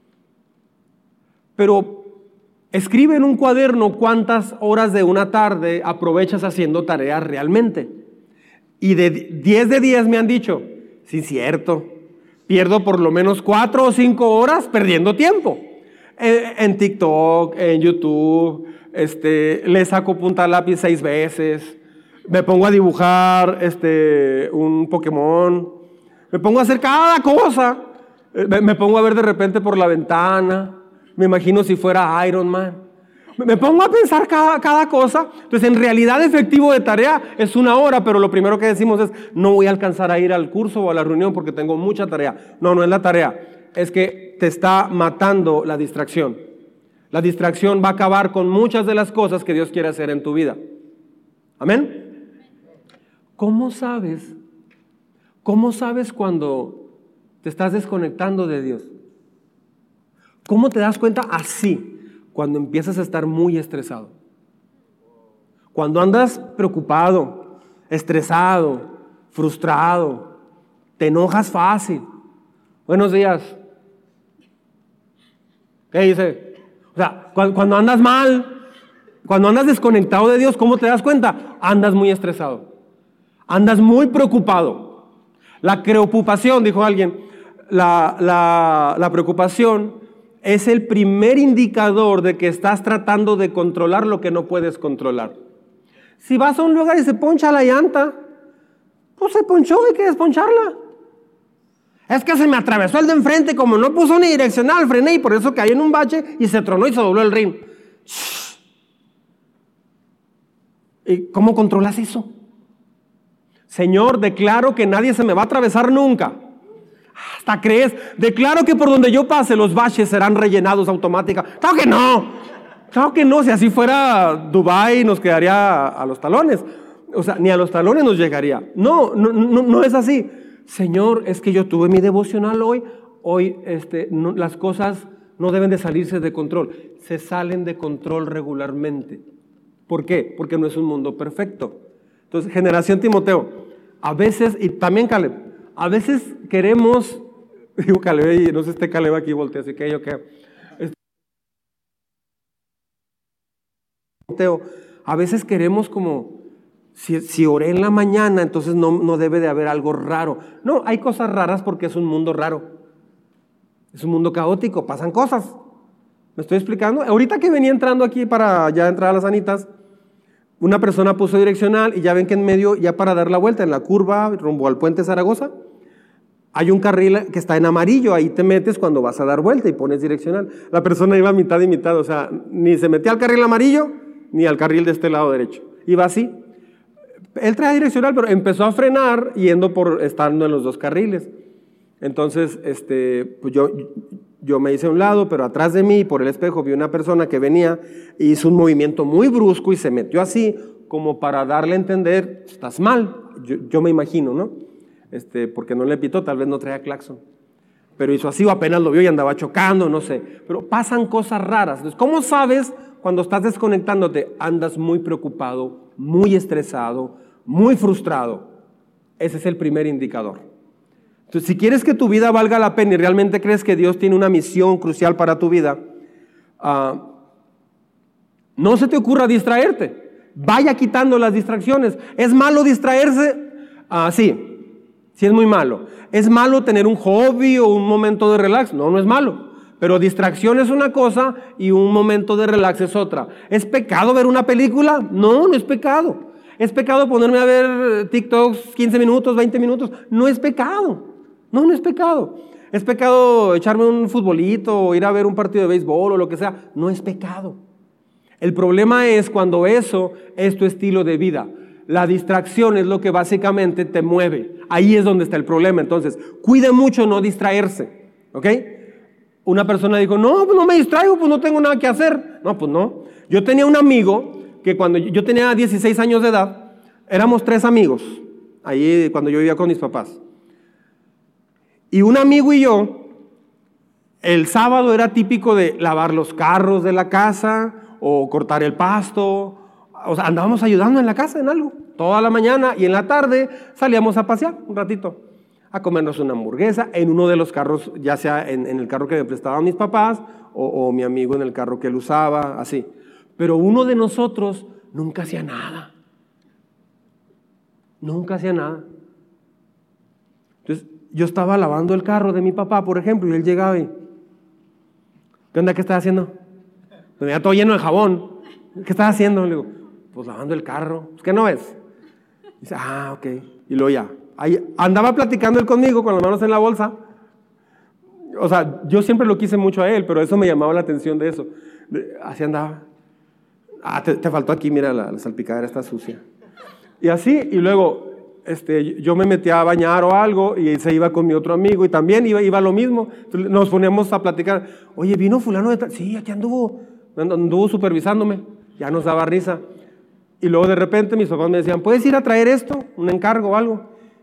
Pero escribe en un cuaderno cuántas horas de una tarde aprovechas haciendo tareas realmente. Y de 10 de 10 me han dicho, sí, cierto, pierdo por lo menos 4 o 5 horas perdiendo tiempo. En TikTok, en YouTube, le saco punta al lápiz 6 veces, me pongo a dibujar un Pokémon, me pongo a hacer cada cosa, me pongo a ver de repente por la ventana, me imagino si fuera Iron Man. Me pongo a pensar cada cosa. Entonces, en realidad, efectivo de tarea es 1 hora, pero lo primero que decimos es, no voy a alcanzar a ir al curso o a la reunión porque tengo mucha tarea. No, no es la tarea. Es que te está matando la distracción. La distracción va a acabar con muchas de las cosas que Dios quiere hacer en tu vida. ¿Amén? ¿Cómo sabes? ¿Cómo sabes cuando te estás desconectando de Dios? ¿Cómo te das cuenta? Así. Cuando empiezas a estar muy estresado. Cuando andas preocupado, estresado, frustrado, te enojas fácil. Buenos días. ¿Qué dice? O sea, cuando andas mal, cuando andas desconectado de Dios, ¿cómo te das cuenta? Andas muy estresado. Andas muy preocupado. La preocupación, dijo alguien, la preocupación es el primer indicador de que estás tratando de controlar lo que no puedes controlar. Si vas a un lugar y se poncha la llanta, pues se ponchó, hay que desponcharla. Es que se me atravesó el de enfrente, como no puso ni direccional, frené y por eso caí en un bache y se tronó y se dobló el rin. ¿Y cómo controlas eso? Señor, declaro que nadie se me va a atravesar nunca. Hasta crees, declaro que por donde yo pase los baches serán rellenados automáticamente. ¡Claro que no! Claro que no, si así fuera Dubái nos quedaría a los talones. O sea, ni a los talones nos llegaría. No es así. Señor, es que yo tuve mi devocional hoy las cosas no deben de salirse de control. Se salen de control regularmente. ¿Por qué? Porque no es un mundo perfecto. Entonces, generación Timoteo, a veces, y también Caleb, a veces queremos, digo Caleb, y no sé, Caleb aquí voltea, así que yo que... A veces queremos como, si oré en la mañana, entonces no debe de haber algo raro. No, hay cosas raras porque es un mundo raro. Es un mundo caótico, pasan cosas. ¿Me estoy explicando? Ahorita que venía entrando aquí para ya entrar a las Anitas, una persona puso direccional y ya ven que en medio, ya para dar la vuelta en la curva rumbo al puente Zaragoza, hay un carril que está en amarillo, ahí te metes cuando vas a dar vuelta y pones direccional. La persona iba mitad y mitad, o sea, ni se metía al carril amarillo, ni al carril de este lado derecho. Iba así. Él traía direccional, pero empezó a frenar estando en los dos carriles. Entonces, pues yo me hice a un lado, pero atrás de mí, por el espejo, vi una persona que venía y hizo un movimiento muy brusco y se metió así, como para darle a entender, estás mal, yo me imagino, ¿no? Porque no le pitó, tal vez no traía claxon. Pero hizo así o apenas lo vio y andaba chocando, no sé. Pero pasan cosas raras. Entonces, ¿cómo sabes cuando estás desconectándote? Andas muy preocupado, muy estresado, muy frustrado. Ese es el primer indicador. Entonces, si quieres que tu vida valga la pena y realmente crees que Dios tiene una misión crucial para tu vida, no se te ocurra distraerte. Vaya quitando las distracciones. ¿Es malo distraerse? Sí es muy malo. ¿Es malo tener un hobby o un momento de relax? No es malo. Pero distracción es una cosa y un momento de relax es otra. ¿Es pecado ver una película? No es pecado. ¿Es pecado ponerme a ver TikToks 15 minutos, 20 minutos? No es pecado. No es pecado. ¿Es pecado echarme un futbolito o ir a ver un partido de béisbol o lo que sea? No es pecado. El problema es cuando eso es tu estilo de vida. La distracción es lo que básicamente te mueve. Ahí es donde está el problema. Entonces, cuide mucho no distraerse. ¿Ok? Una persona dijo, no, pues no me distraigo, pues no tengo nada que hacer. No, pues no. Yo tenía un amigo que cuando yo tenía 16 años de edad, éramos 3 amigos, ahí cuando yo vivía con mis papás. Y un amigo y yo, el sábado era típico de lavar los carros de la casa o cortar el pasto. O sea, andábamos ayudando en la casa en algo, toda la mañana, y en la tarde salíamos a pasear un ratito, a comernos una hamburguesa en uno de los carros, ya sea en el carro que me prestaban mis papás o mi amigo en el carro que él usaba, así. Pero uno de nosotros nunca hacía nada. Nunca hacía nada. Entonces, yo estaba lavando el carro de mi papá, por ejemplo, y él llegaba y, ¿qué onda? ¿Qué estás haciendo? Me veía todo lleno de jabón. ¿Qué estás haciendo? Le digo, pues lavando el carro. Pues, ¿qué no ves? Dice, ok. Y luego ya. Ahí andaba platicando él conmigo con las manos en la bolsa. O sea, yo siempre lo quise mucho a él, pero eso me llamaba la atención de eso. Así andaba. Te faltó aquí, mira, la salpicadera está sucia. Y así, y luego yo me metía a bañar o algo y se iba con mi otro amigo y también iba lo mismo. Entonces, nos poníamos a platicar. Oye, ¿vino fulano de tal? Sí, aquí anduvo supervisándome. Ya nos daba risa. Y luego de repente mis papás me decían, ¿puedes ir a traer esto? Un encargo o algo.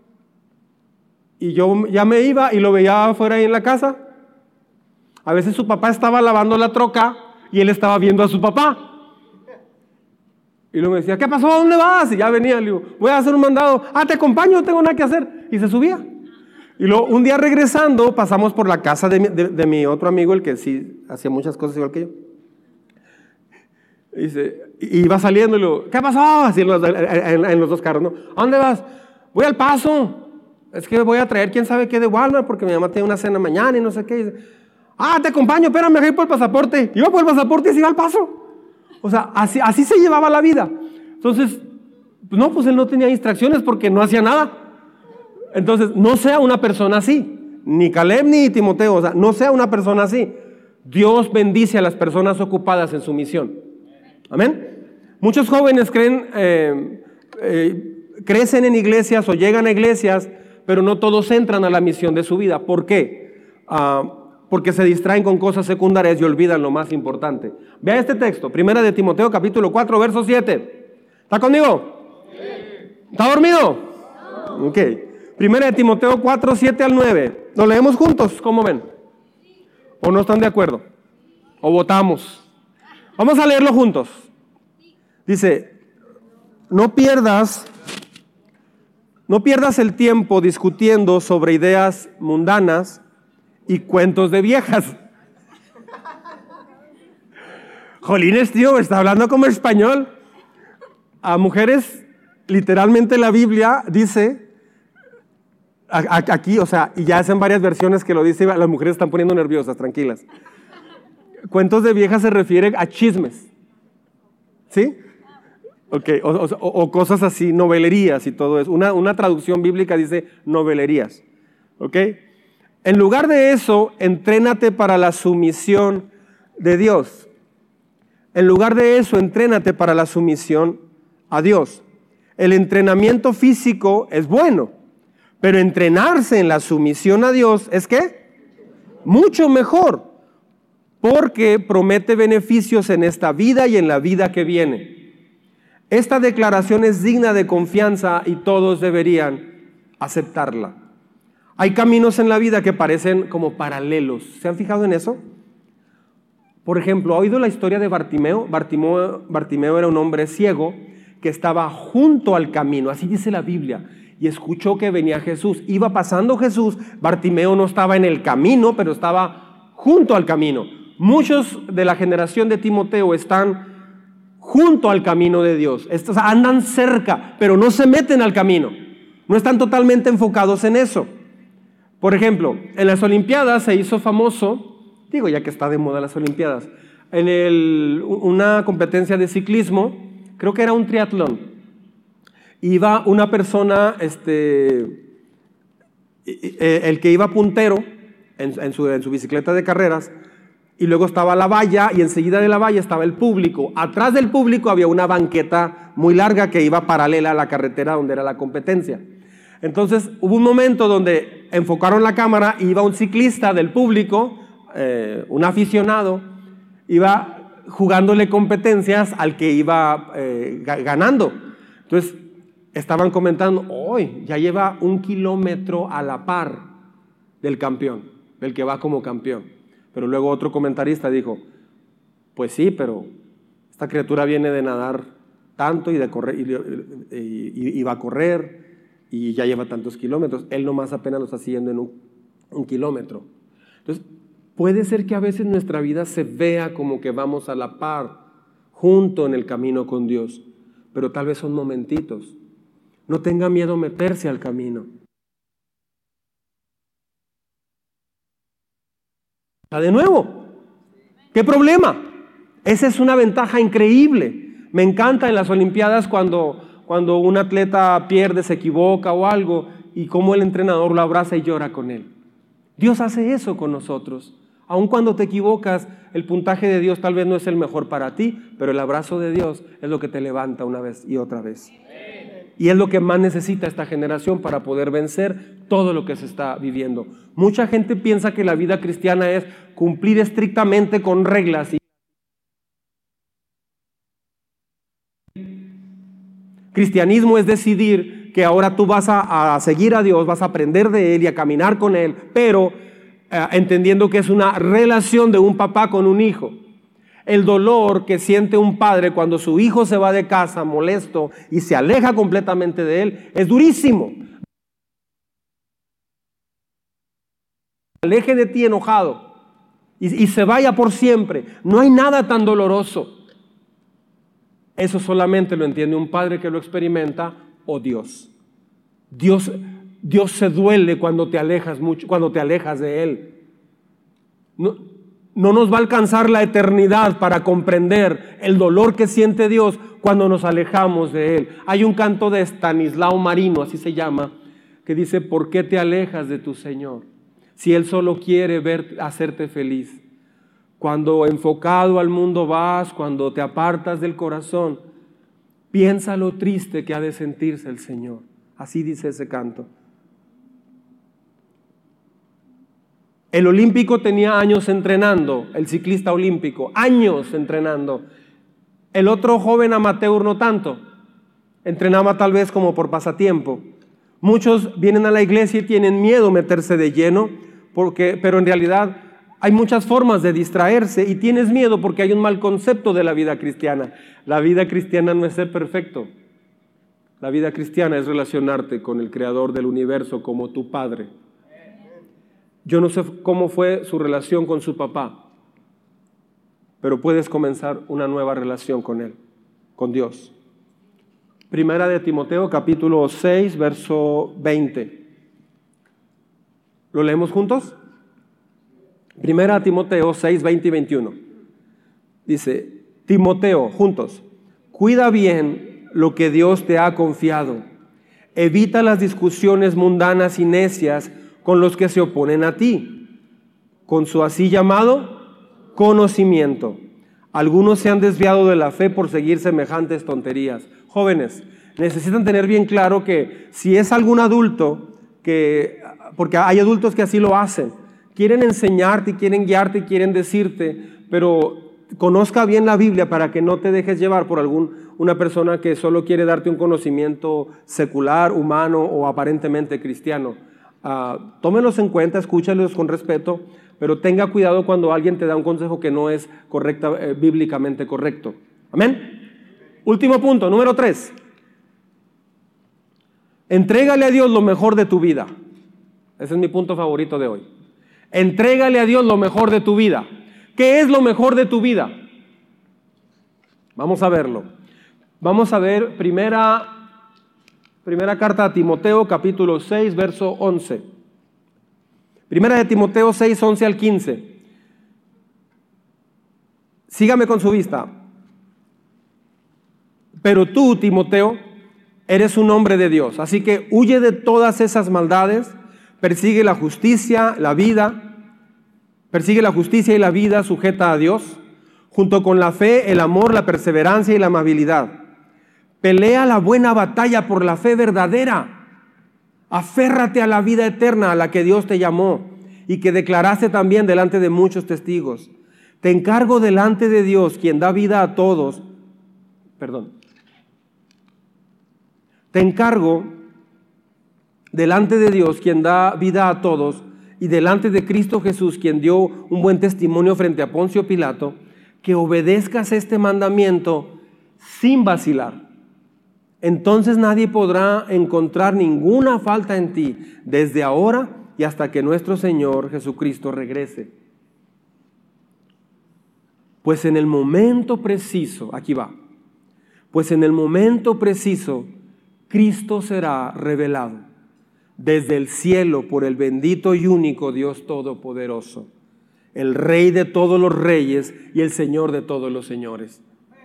Y yo ya me iba y lo veía afuera ahí en la casa. A veces su papá estaba lavando la troca y él estaba viendo a su papá. Y luego me decía, ¿qué pasó? ¿A dónde vas? Y ya venía, le digo, voy a hacer un mandado. Te acompaño, no tengo nada que hacer. Y se subía. Y luego un día regresando, pasamos por la casa de mi otro amigo, el que sí hacía muchas cosas igual que yo. Y iba saliendo y le digo, ¿qué pasó? Así en los dos carros, ¿no? ¿A dónde vas? Voy al Paso. Es que voy a traer quién sabe qué de Walmart porque mi mamá tiene una cena mañana y no sé qué. Y dice, te acompaño, espérame, voy por el pasaporte. Iba por el pasaporte y se iba al Paso. O sea, así se llevaba la vida. Entonces, pues él no tenía instrucciones porque no hacía nada. Entonces, no sea una persona así. Ni Caleb ni Timoteo, o sea, no sea una persona así. Dios bendice a las personas ocupadas en su misión. Amén. Muchos jóvenes crecen en iglesias o llegan a iglesias, pero no todos entran a la misión de su vida. ¿Por qué? Porque se distraen con cosas secundarias y olvidan lo más importante. Vea este texto, 1 de Timoteo capítulo 4, verso 7. ¿Está conmigo? Sí. ¿Está dormido? No. Ok. 1 de Timoteo 4, 7 al 9. ¿Lo leemos juntos? ¿Cómo ven? ¿O no están de acuerdo? ¿O votamos? Vamos a leerlo juntos. Dice, no pierdas el tiempo discutiendo sobre ideas mundanas y cuentos de viejas. Jolines, tío, está hablando como español. A mujeres, literalmente la Biblia dice, aquí, o sea, y ya hacen varias versiones que lo dice, las mujeres están poniendo nerviosas, tranquilas. Cuentos de viejas se refiere a chismes. ¿Sí? Ok, o cosas así, novelerías y todo eso. Una traducción bíblica dice novelerías. ¿Ok? En lugar de eso, entrénate para la sumisión de Dios. En lugar de eso, entrénate para la sumisión a Dios. El entrenamiento físico es bueno, pero entrenarse en la sumisión a Dios es ¿qué? Mucho mejor, porque promete beneficios en esta vida y en la vida que viene. Esta declaración es digna de confianza y todos deberían aceptarla. Hay caminos en la vida que parecen como paralelos. ¿Se han fijado en eso? Por ejemplo, ¿ha oído la historia de Bartimeo? Bartimeo era un hombre ciego que estaba junto al camino, así dice la Biblia, y escuchó que venía Jesús. Iba pasando Jesús, Bartimeo no estaba en el camino, pero estaba junto al camino. Muchos de la generación de Timoteo están junto al camino de Dios. Estos andan cerca, pero no se meten al camino. No están totalmente enfocados en eso. Por ejemplo, en las Olimpiadas se hizo famoso, digo ya que está de moda las Olimpiadas, en una competencia de ciclismo, creo que era un triatlón. Iba una persona, el que iba puntero en su bicicleta de carreras, y luego estaba la valla y enseguida de la valla estaba el público. Atrás del público había una banqueta muy larga que iba paralela a la carretera donde era la competencia. Entonces hubo un momento donde enfocaron la cámara y iba un ciclista del público, un aficionado, iba jugándole competencias al que iba ganando. Entonces estaban comentando, hoy ya lleva 1 kilómetro a la par del campeón, del que va como campeón. Pero luego otro comentarista dijo, pues sí, pero esta criatura viene de nadar tanto y de correr y va a correr y ya lleva tantos kilómetros. Él nomás apenas lo está siguiendo en un kilómetro. Entonces, puede ser que a veces nuestra vida se vea como que vamos a la par, junto en el camino con Dios, pero tal vez son momentitos. No tenga miedo meterse al camino. De nuevo, ¿qué problema? Esa es una ventaja increíble. Me encanta en las Olimpiadas cuando un atleta pierde, se equivoca o algo, y cómo el entrenador lo abraza y llora con él. Dios hace eso con nosotros. Aun cuando te equivocas, el puntaje de Dios tal vez no es el mejor para ti, pero el abrazo de Dios es lo que te levanta una vez y otra vez. Y es lo que más necesita esta generación para poder vencer todo lo que se está viviendo. Mucha gente piensa que la vida cristiana es cumplir estrictamente con reglas. Cristianismo es decidir que ahora tú vas a seguir a Dios, vas a aprender de Él y a caminar con Él, pero entendiendo que es una relación de un papá con un hijo. El dolor que siente un padre cuando su hijo se va de casa molesto y se aleja completamente de él es durísimo. Aleje de ti enojado y se vaya por siempre. No hay nada tan doloroso. Eso solamente lo entiende un padre que lo experimenta o Dios. Dios se duele cuando te alejas mucho, cuando te alejas de Él. No nos va a alcanzar la eternidad para comprender el dolor que siente Dios cuando nos alejamos de Él. Hay un canto de Estanislao Marino, así se llama, que dice: ¿por qué te alejas de tu Señor? Si Él solo quiere hacerte feliz. Cuando enfocado al mundo vas, cuando te apartas del corazón, piensa lo triste que ha de sentirse el Señor. Así dice ese canto. El olímpico tenía años entrenando, el ciclista olímpico, años entrenando. El otro joven amateur no tanto, entrenaba tal vez como por pasatiempo. Muchos vienen a la iglesia y tienen miedo meterse de lleno, pero en realidad hay muchas formas de distraerse y tienes miedo porque hay un mal concepto de la vida cristiana. La vida cristiana no es ser perfecto. La vida cristiana es relacionarte con el Creador del universo como tu Padre. Yo no sé cómo fue su relación con su papá, pero puedes comenzar una nueva relación con Él, con Dios. Primera de Timoteo, capítulo 6, verso 20. ¿Lo leemos juntos? Primera de Timoteo 6, 20 y 21. Dice: Timoteo, juntos, cuida bien lo que Dios te ha confiado. Evita las discusiones mundanas y necias con los que se oponen a ti, con su así llamado conocimiento. Algunos se han desviado de la fe por seguir semejantes tonterías. Jóvenes, necesitan tener bien claro que si es algún adulto, porque hay adultos que así lo hacen, quieren enseñarte y quieren guiarte y quieren decirte, pero conozca bien la Biblia para que no te dejes llevar por una persona que solo quiere darte un conocimiento secular, humano o aparentemente cristiano. Tómelos en cuenta, escúchalos con respeto, pero tenga cuidado cuando alguien te da un consejo que no es bíblicamente correcto. Amén. Último punto, número 3. Entrégale a Dios lo mejor de tu vida. Ese es mi punto favorito de hoy. Entrégale a Dios lo mejor de tu vida. ¿Qué es lo mejor de tu vida? Vamos a verlo. Vamos a ver primera carta a Timoteo, capítulo 6, verso 11. Primera de Timoteo 6, 11 al 15. Sígame con su vista. Pero tú, Timoteo, eres un hombre de Dios, así que huye de todas esas maldades, persigue la justicia, y la vida sujeta a Dios, junto con la fe, el amor, la perseverancia y la amabilidad. Pelea la buena batalla por la fe verdadera. Aférrate a la vida eterna a la que Dios te llamó y que declaraste también delante de muchos testigos. Te encargo delante de Dios, quien da vida a todos. Te encargo delante de Dios, quien da vida a todos, y delante de Cristo Jesús, quien dio un buen testimonio frente a Poncio Pilato, que obedezcas este mandamiento sin vacilar. Entonces nadie podrá encontrar ninguna falta en ti desde ahora y hasta que nuestro Señor Jesucristo regrese. Pues en el momento preciso, aquí va, pues en el momento preciso Cristo será revelado desde el cielo por el bendito y único Dios Todopoderoso, el Rey de todos los reyes y el Señor de todos los señores.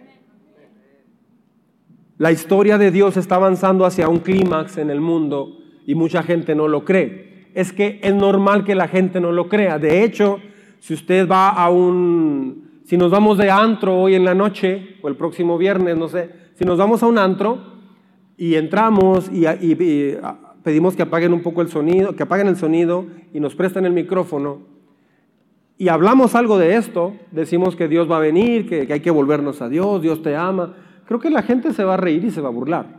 La historia de Dios está avanzando hacia un clímax en el mundo y mucha gente no lo cree. Es que es normal que la gente no lo crea. De hecho, Si usted va si nos vamos de antro hoy en la noche, o el próximo viernes, no sé, si nos vamos a un antro y entramos y pedimos que apaguen un poco el sonido, que apaguen el sonido y nos prestan el micrófono, y hablamos algo de esto, decimos que Dios va a venir, que hay que volvernos a Dios, Dios te ama, creo que la gente se va a reír y se va a burlar.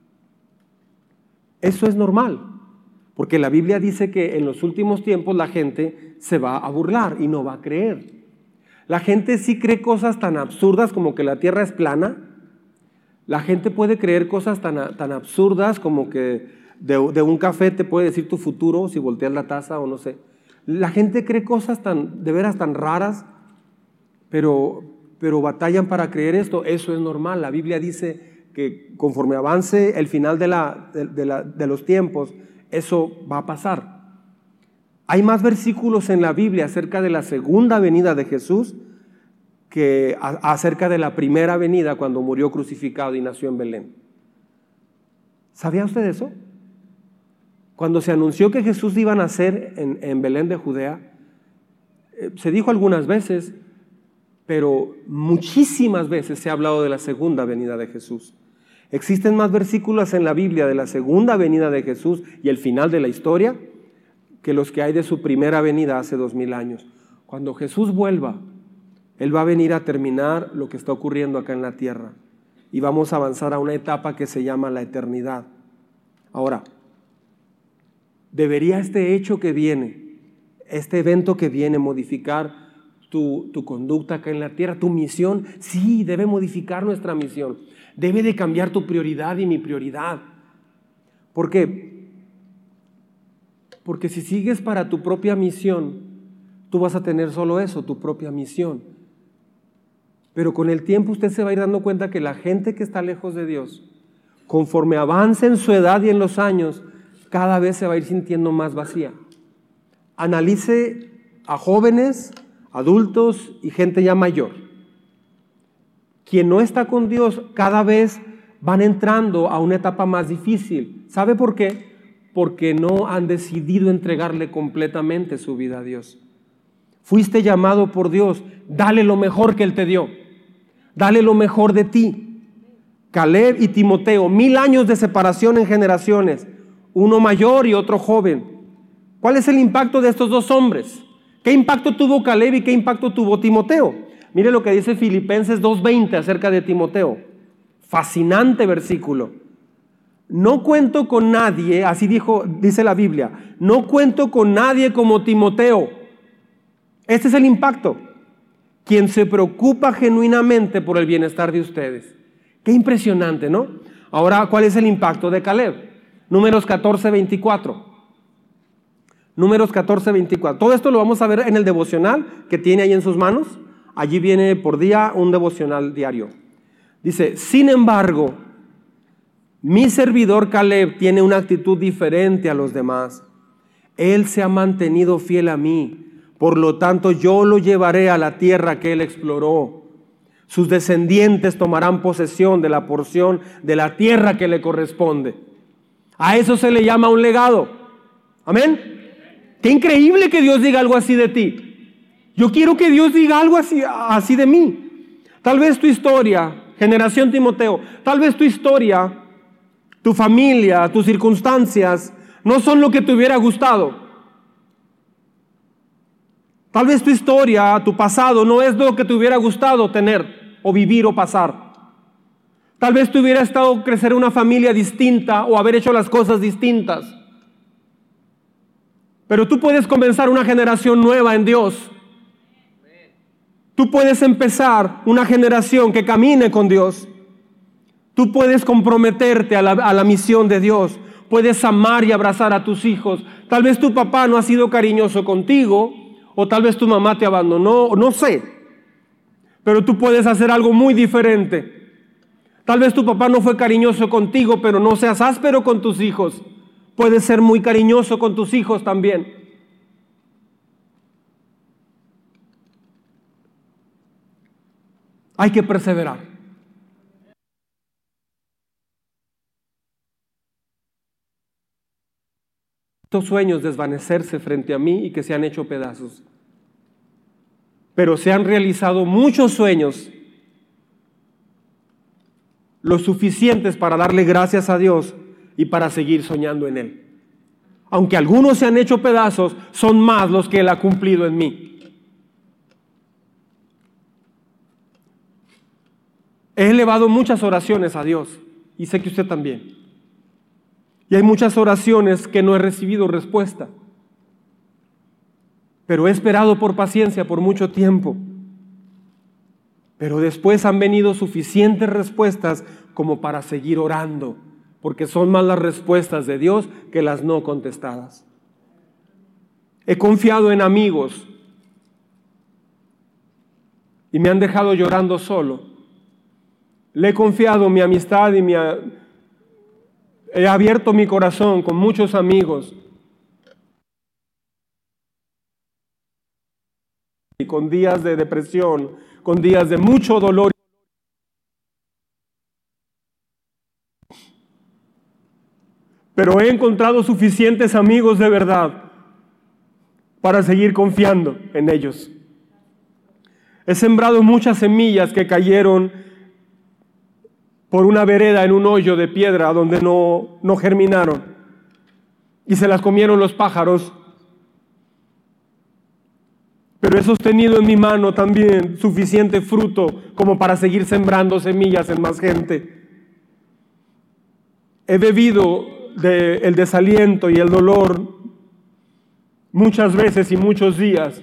Eso es normal, porque la Biblia dice que en los últimos tiempos la gente se va a burlar y no va a creer. La gente sí cree cosas tan absurdas como que la tierra es plana. La gente puede creer cosas tan absurdas como que de un café te puede decir tu futuro si volteas la taza o no sé. La gente cree cosas de veras tan raras, pero batallan para creer esto. Eso es normal. La Biblia dice que conforme avance el final de los tiempos, eso va a pasar. Hay más versículos en la Biblia acerca de la segunda venida de Jesús que acerca de la primera venida cuando murió crucificado y nació en Belén. ¿Sabía usted eso? Cuando se anunció que Jesús iba a nacer en Belén de Judea, se dijo algunas veces, pero muchísimas veces se ha hablado de la segunda venida de Jesús. Existen más versículos en la Biblia de la segunda venida de Jesús y el final de la historia que los que hay de su primera venida hace 2000 años. Cuando Jesús vuelva, Él va a venir a terminar lo que está ocurriendo acá en la tierra y vamos a avanzar a una etapa que se llama la eternidad. Ahora, ¿debería este hecho que viene, este evento que viene, modificar tu conducta acá en la tierra, tu misión? Sí, debe modificar nuestra misión. Debe de cambiar tu prioridad y mi prioridad. ¿Por qué? Porque si sigues para tu propia misión, tú vas a tener solo eso, tu propia misión. Pero con el tiempo usted se va a ir dando cuenta que la gente que está lejos de Dios, conforme avance en su edad y en los años, cada vez se va a ir sintiendo más vacía. Analice a jóvenes, adultos y gente ya mayor. Quien no está con Dios cada vez van entrando a una etapa más difícil. ¿Sabe por qué? Porque no han decidido entregarle completamente su vida a Dios. Fuiste llamado por Dios, dale lo mejor que Él te dio. Dale lo mejor de ti. Caleb y Timoteo, 1000 años de separación en generaciones, uno mayor y otro joven. ¿Cuál es el impacto de estos dos hombres? ¿Qué impacto tuvo Caleb y qué impacto tuvo Timoteo? Mire lo que dice Filipenses 2:20 acerca de Timoteo. Fascinante versículo. No cuento con nadie, así dice la Biblia, no cuento con nadie como Timoteo. Este es el impacto. Quien se preocupa genuinamente por el bienestar de ustedes. Qué impresionante, ¿no? Ahora, ¿cuál es el impacto de Caleb? Números 14:24. Números 14:24. Todo esto lo vamos a ver en el devocional que tiene ahí en sus manos. Allí viene por día un devocional diario. Dice, sin embargo, mi servidor Caleb tiene una actitud diferente a los demás. Él se ha mantenido fiel a mí. Por lo tanto, yo lo llevaré a la tierra que él exploró. Sus descendientes tomarán posesión de la porción de la tierra que le corresponde. A eso se le llama un legado. Amén. Qué increíble que Dios diga algo así de ti. Yo quiero que Dios diga algo así de mí. Tal vez tu historia, generación Timoteo, tal vez tu historia, tu familia, tus circunstancias no son lo que te hubiera gustado. Tal vez tu historia, tu pasado no es lo que te hubiera gustado tener o vivir o pasar. Tal vez te hubiera estado crecer en una familia distinta o haber hecho las cosas distintas. Pero tú puedes comenzar una generación nueva en Dios. Tú puedes empezar una generación que camine con Dios. Tú puedes comprometerte a la misión de Dios. Puedes amar y abrazar a tus hijos. Tal vez tu papá no ha sido cariñoso contigo. O tal vez tu mamá te abandonó, no sé. Pero tú puedes hacer algo muy diferente. Tal vez tu papá no fue cariñoso contigo, pero no seas áspero con tus hijos. Puedes ser muy cariñoso con tus hijos también. Hay que perseverar. Estos sueños desvanecerse frente a mí y que se han hecho pedazos. pero se han realizado muchos sueños, lo suficientes para darle gracias a Dios y para seguir soñando en Él. Aunque algunos se han hecho pedazos, son más los que Él ha cumplido en mí. He elevado muchas oraciones a Dios y sé que usted también. Y hay muchas oraciones que no he recibido respuesta, pero he esperado por paciencia por mucho tiempo. Pero después han venido suficientes respuestas como para seguir orando, porque son más las respuestas de Dios que las no contestadas. He confiado en amigos y me han dejado llorando solo. Le he confiado mi amistad y he abierto mi corazón con muchos amigos y con días de depresión, con días de mucho dolor. Pero he encontrado suficientes amigos de verdad para seguir confiando en ellos. He sembrado muchas semillas que cayeron por una vereda en un hoyo de piedra donde no germinaron y se las comieron los pájaros. Pero he sostenido en mi mano también suficiente fruto como para seguir sembrando semillas en más gente. He bebido del desaliento y el dolor muchas veces y muchos días.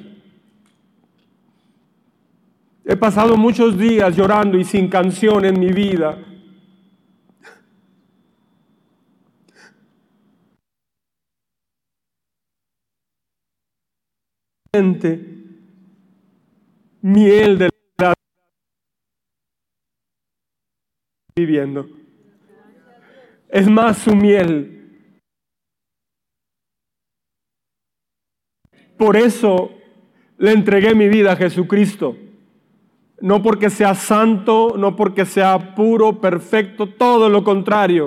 He pasado muchos días llorando y sin canción en mi vida. Miel de la viviendo. Es más su miel. Por eso le entregué mi vida a Jesucristo. No porque sea santo, no porque sea puro, perfecto, todo lo contrario.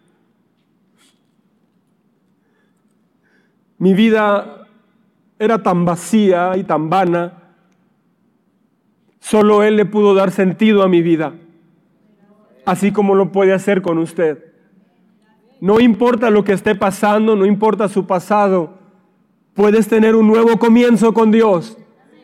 Mi vida era tan vacía y tan vana. Solo Él le pudo dar sentido a mi vida, así como lo puede hacer con usted. No importa lo que esté pasando, no importa su pasado, puedes tener un nuevo comienzo con Dios.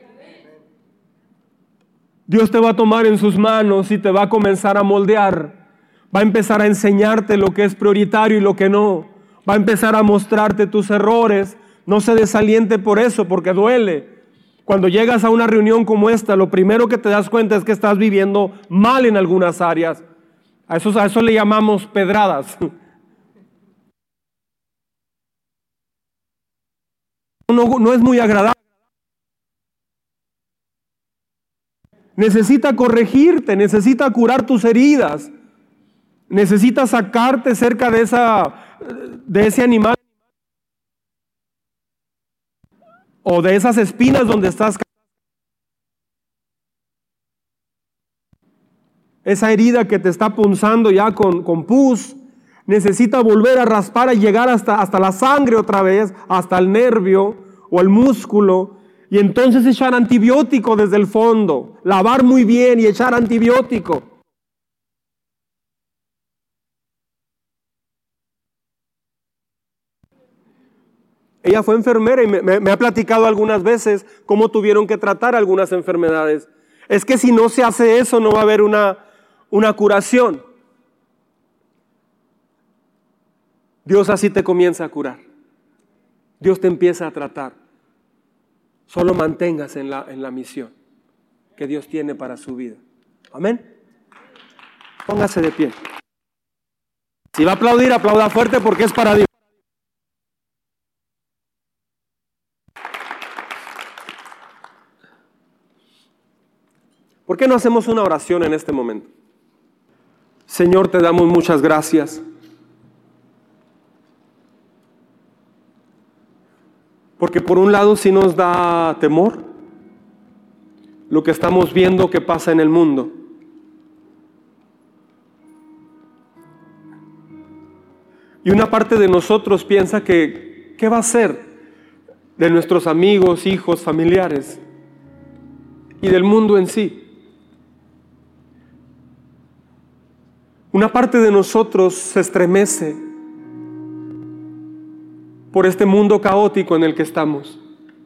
Dios te va a tomar en sus manos y te va a comenzar a moldear. Va a empezar a enseñarte lo que es prioritario y lo que no. Va a empezar a mostrarte tus errores. No se desaliente por eso, porque duele. Cuando llegas a una reunión como esta, lo primero que te das cuenta es que estás viviendo mal en algunas áreas. A eso le llamamos pedradas. No es muy agradable. Necesita corregirte, necesita curar tus heridas, necesita sacarte cerca de ese animal o de esas espinas donde estás. Esa herida que te está punzando ya con pus, necesita volver a raspar y llegar hasta la sangre otra vez, hasta el nervio o el músculo. Y entonces echar antibiótico desde el fondo, lavar muy bien y echar antibiótico. Ella fue enfermera y me ha platicado algunas veces cómo tuvieron que tratar algunas enfermedades. Es que si no se hace eso no va a haber una curación. Dios así te comienza a curar. Dios te empieza a tratar. Solo manténgase en la misión que Dios tiene para su vida. Amén. Póngase de pie. Si va a aplaudir, aplauda fuerte porque es para Dios. ¿Por qué no hacemos una oración en este momento? Señor, te damos muchas gracias. Porque por un lado sí nos da temor lo que estamos viendo que pasa en el mundo. Y una parte de nosotros piensa que ¿qué va a ser de nuestros amigos, hijos, familiares? y del mundo en sí. Una parte de nosotros se estremece por este mundo caótico en el que estamos.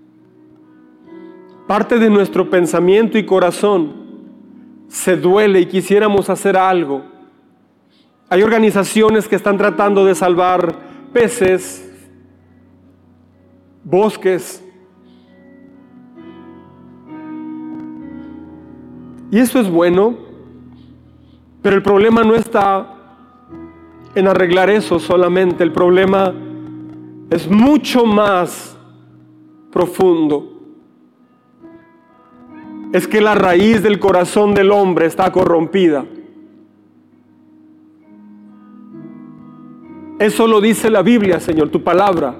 Parte de nuestro pensamiento y corazón se duele y quisiéramos hacer algo. Hay organizaciones que están tratando de salvar peces, bosques. Y eso es bueno, pero el problema no está en arreglar eso solamente. El problema es mucho más profundo. Es que la raíz del corazón del hombre está corrompida. Eso lo dice la Biblia, Señor, tu palabra.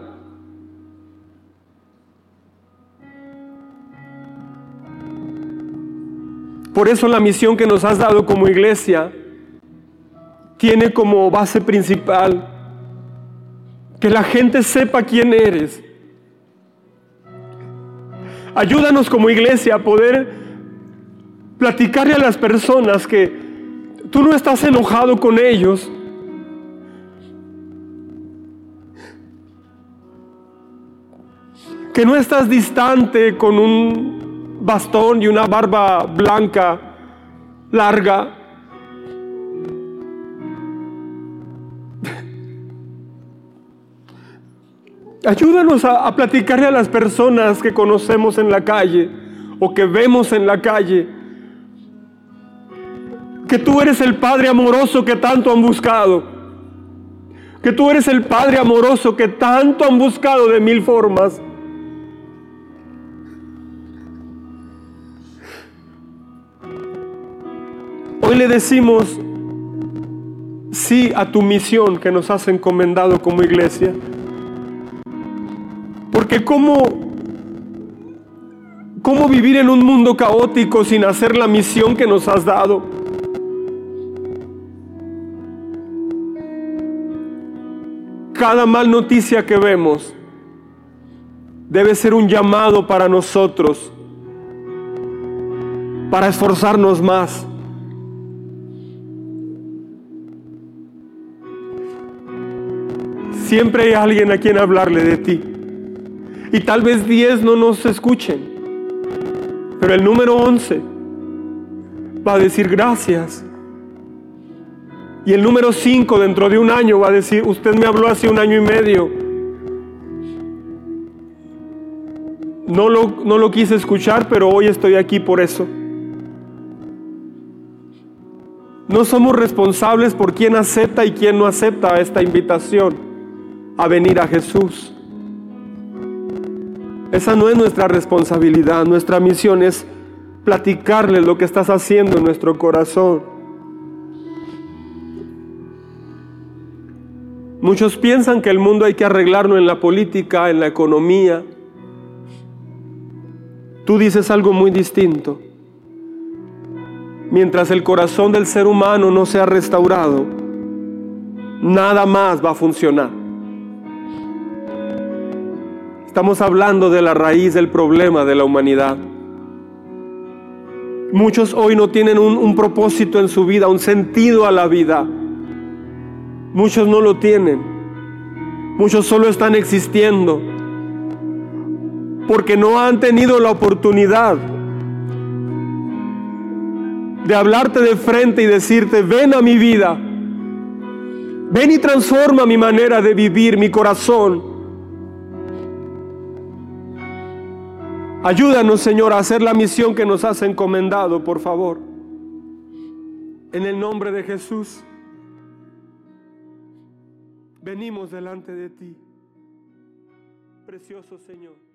Por eso la misión que nos has dado como iglesia tiene como base principal que la gente sepa quién eres. Ayúdanos como iglesia a poder platicarle a las personas que tú no estás enojado con ellos, que no estás distante con un bastón y una barba blanca, larga. Ayúdanos a platicarle a las personas que conocemos en la calle o que vemos en la calle que tú eres el Padre amoroso que tanto han buscado, que tú eres el Padre amoroso que tanto han buscado de mil formas. Hoy le decimos sí a tu misión que nos has encomendado como iglesia. Porque ¿cómo vivir en un mundo caótico sin hacer la misión que nos has dado? Cada mal noticia que vemos debe ser un llamado para nosotros, para esforzarnos más. Siempre hay alguien a quien hablarle de ti. Y tal vez 10 no nos escuchen, pero el número 11 va a decir gracias. Y el número 5 dentro de un año va a decir, usted me habló hace 1 año y medio. No lo quise escuchar, pero hoy estoy aquí por eso. No somos responsables por quién acepta y quién no acepta esta invitación a venir a Jesús. Esa no es nuestra responsabilidad. Nuestra misión es platicarles lo que estás haciendo en nuestro corazón. Muchos piensan que el mundo hay que arreglarlo en la política, en la economía. Tú dices algo muy distinto. Mientras el corazón del ser humano no sea restaurado, nada más va a funcionar. Estamos hablando de la raíz del problema de la humanidad. Muchos hoy no tienen un propósito en su vida, un sentido a la vida. Muchos no lo tienen. Muchos solo están existiendo porque no han tenido la oportunidad de hablarte de frente y decirte, ven a mi vida, ven y transforma mi manera de vivir, mi corazón. Ayúdanos, Señor, a hacer la misión que nos has encomendado, por favor. En el nombre de Jesús, venimos delante de ti, precioso Señor.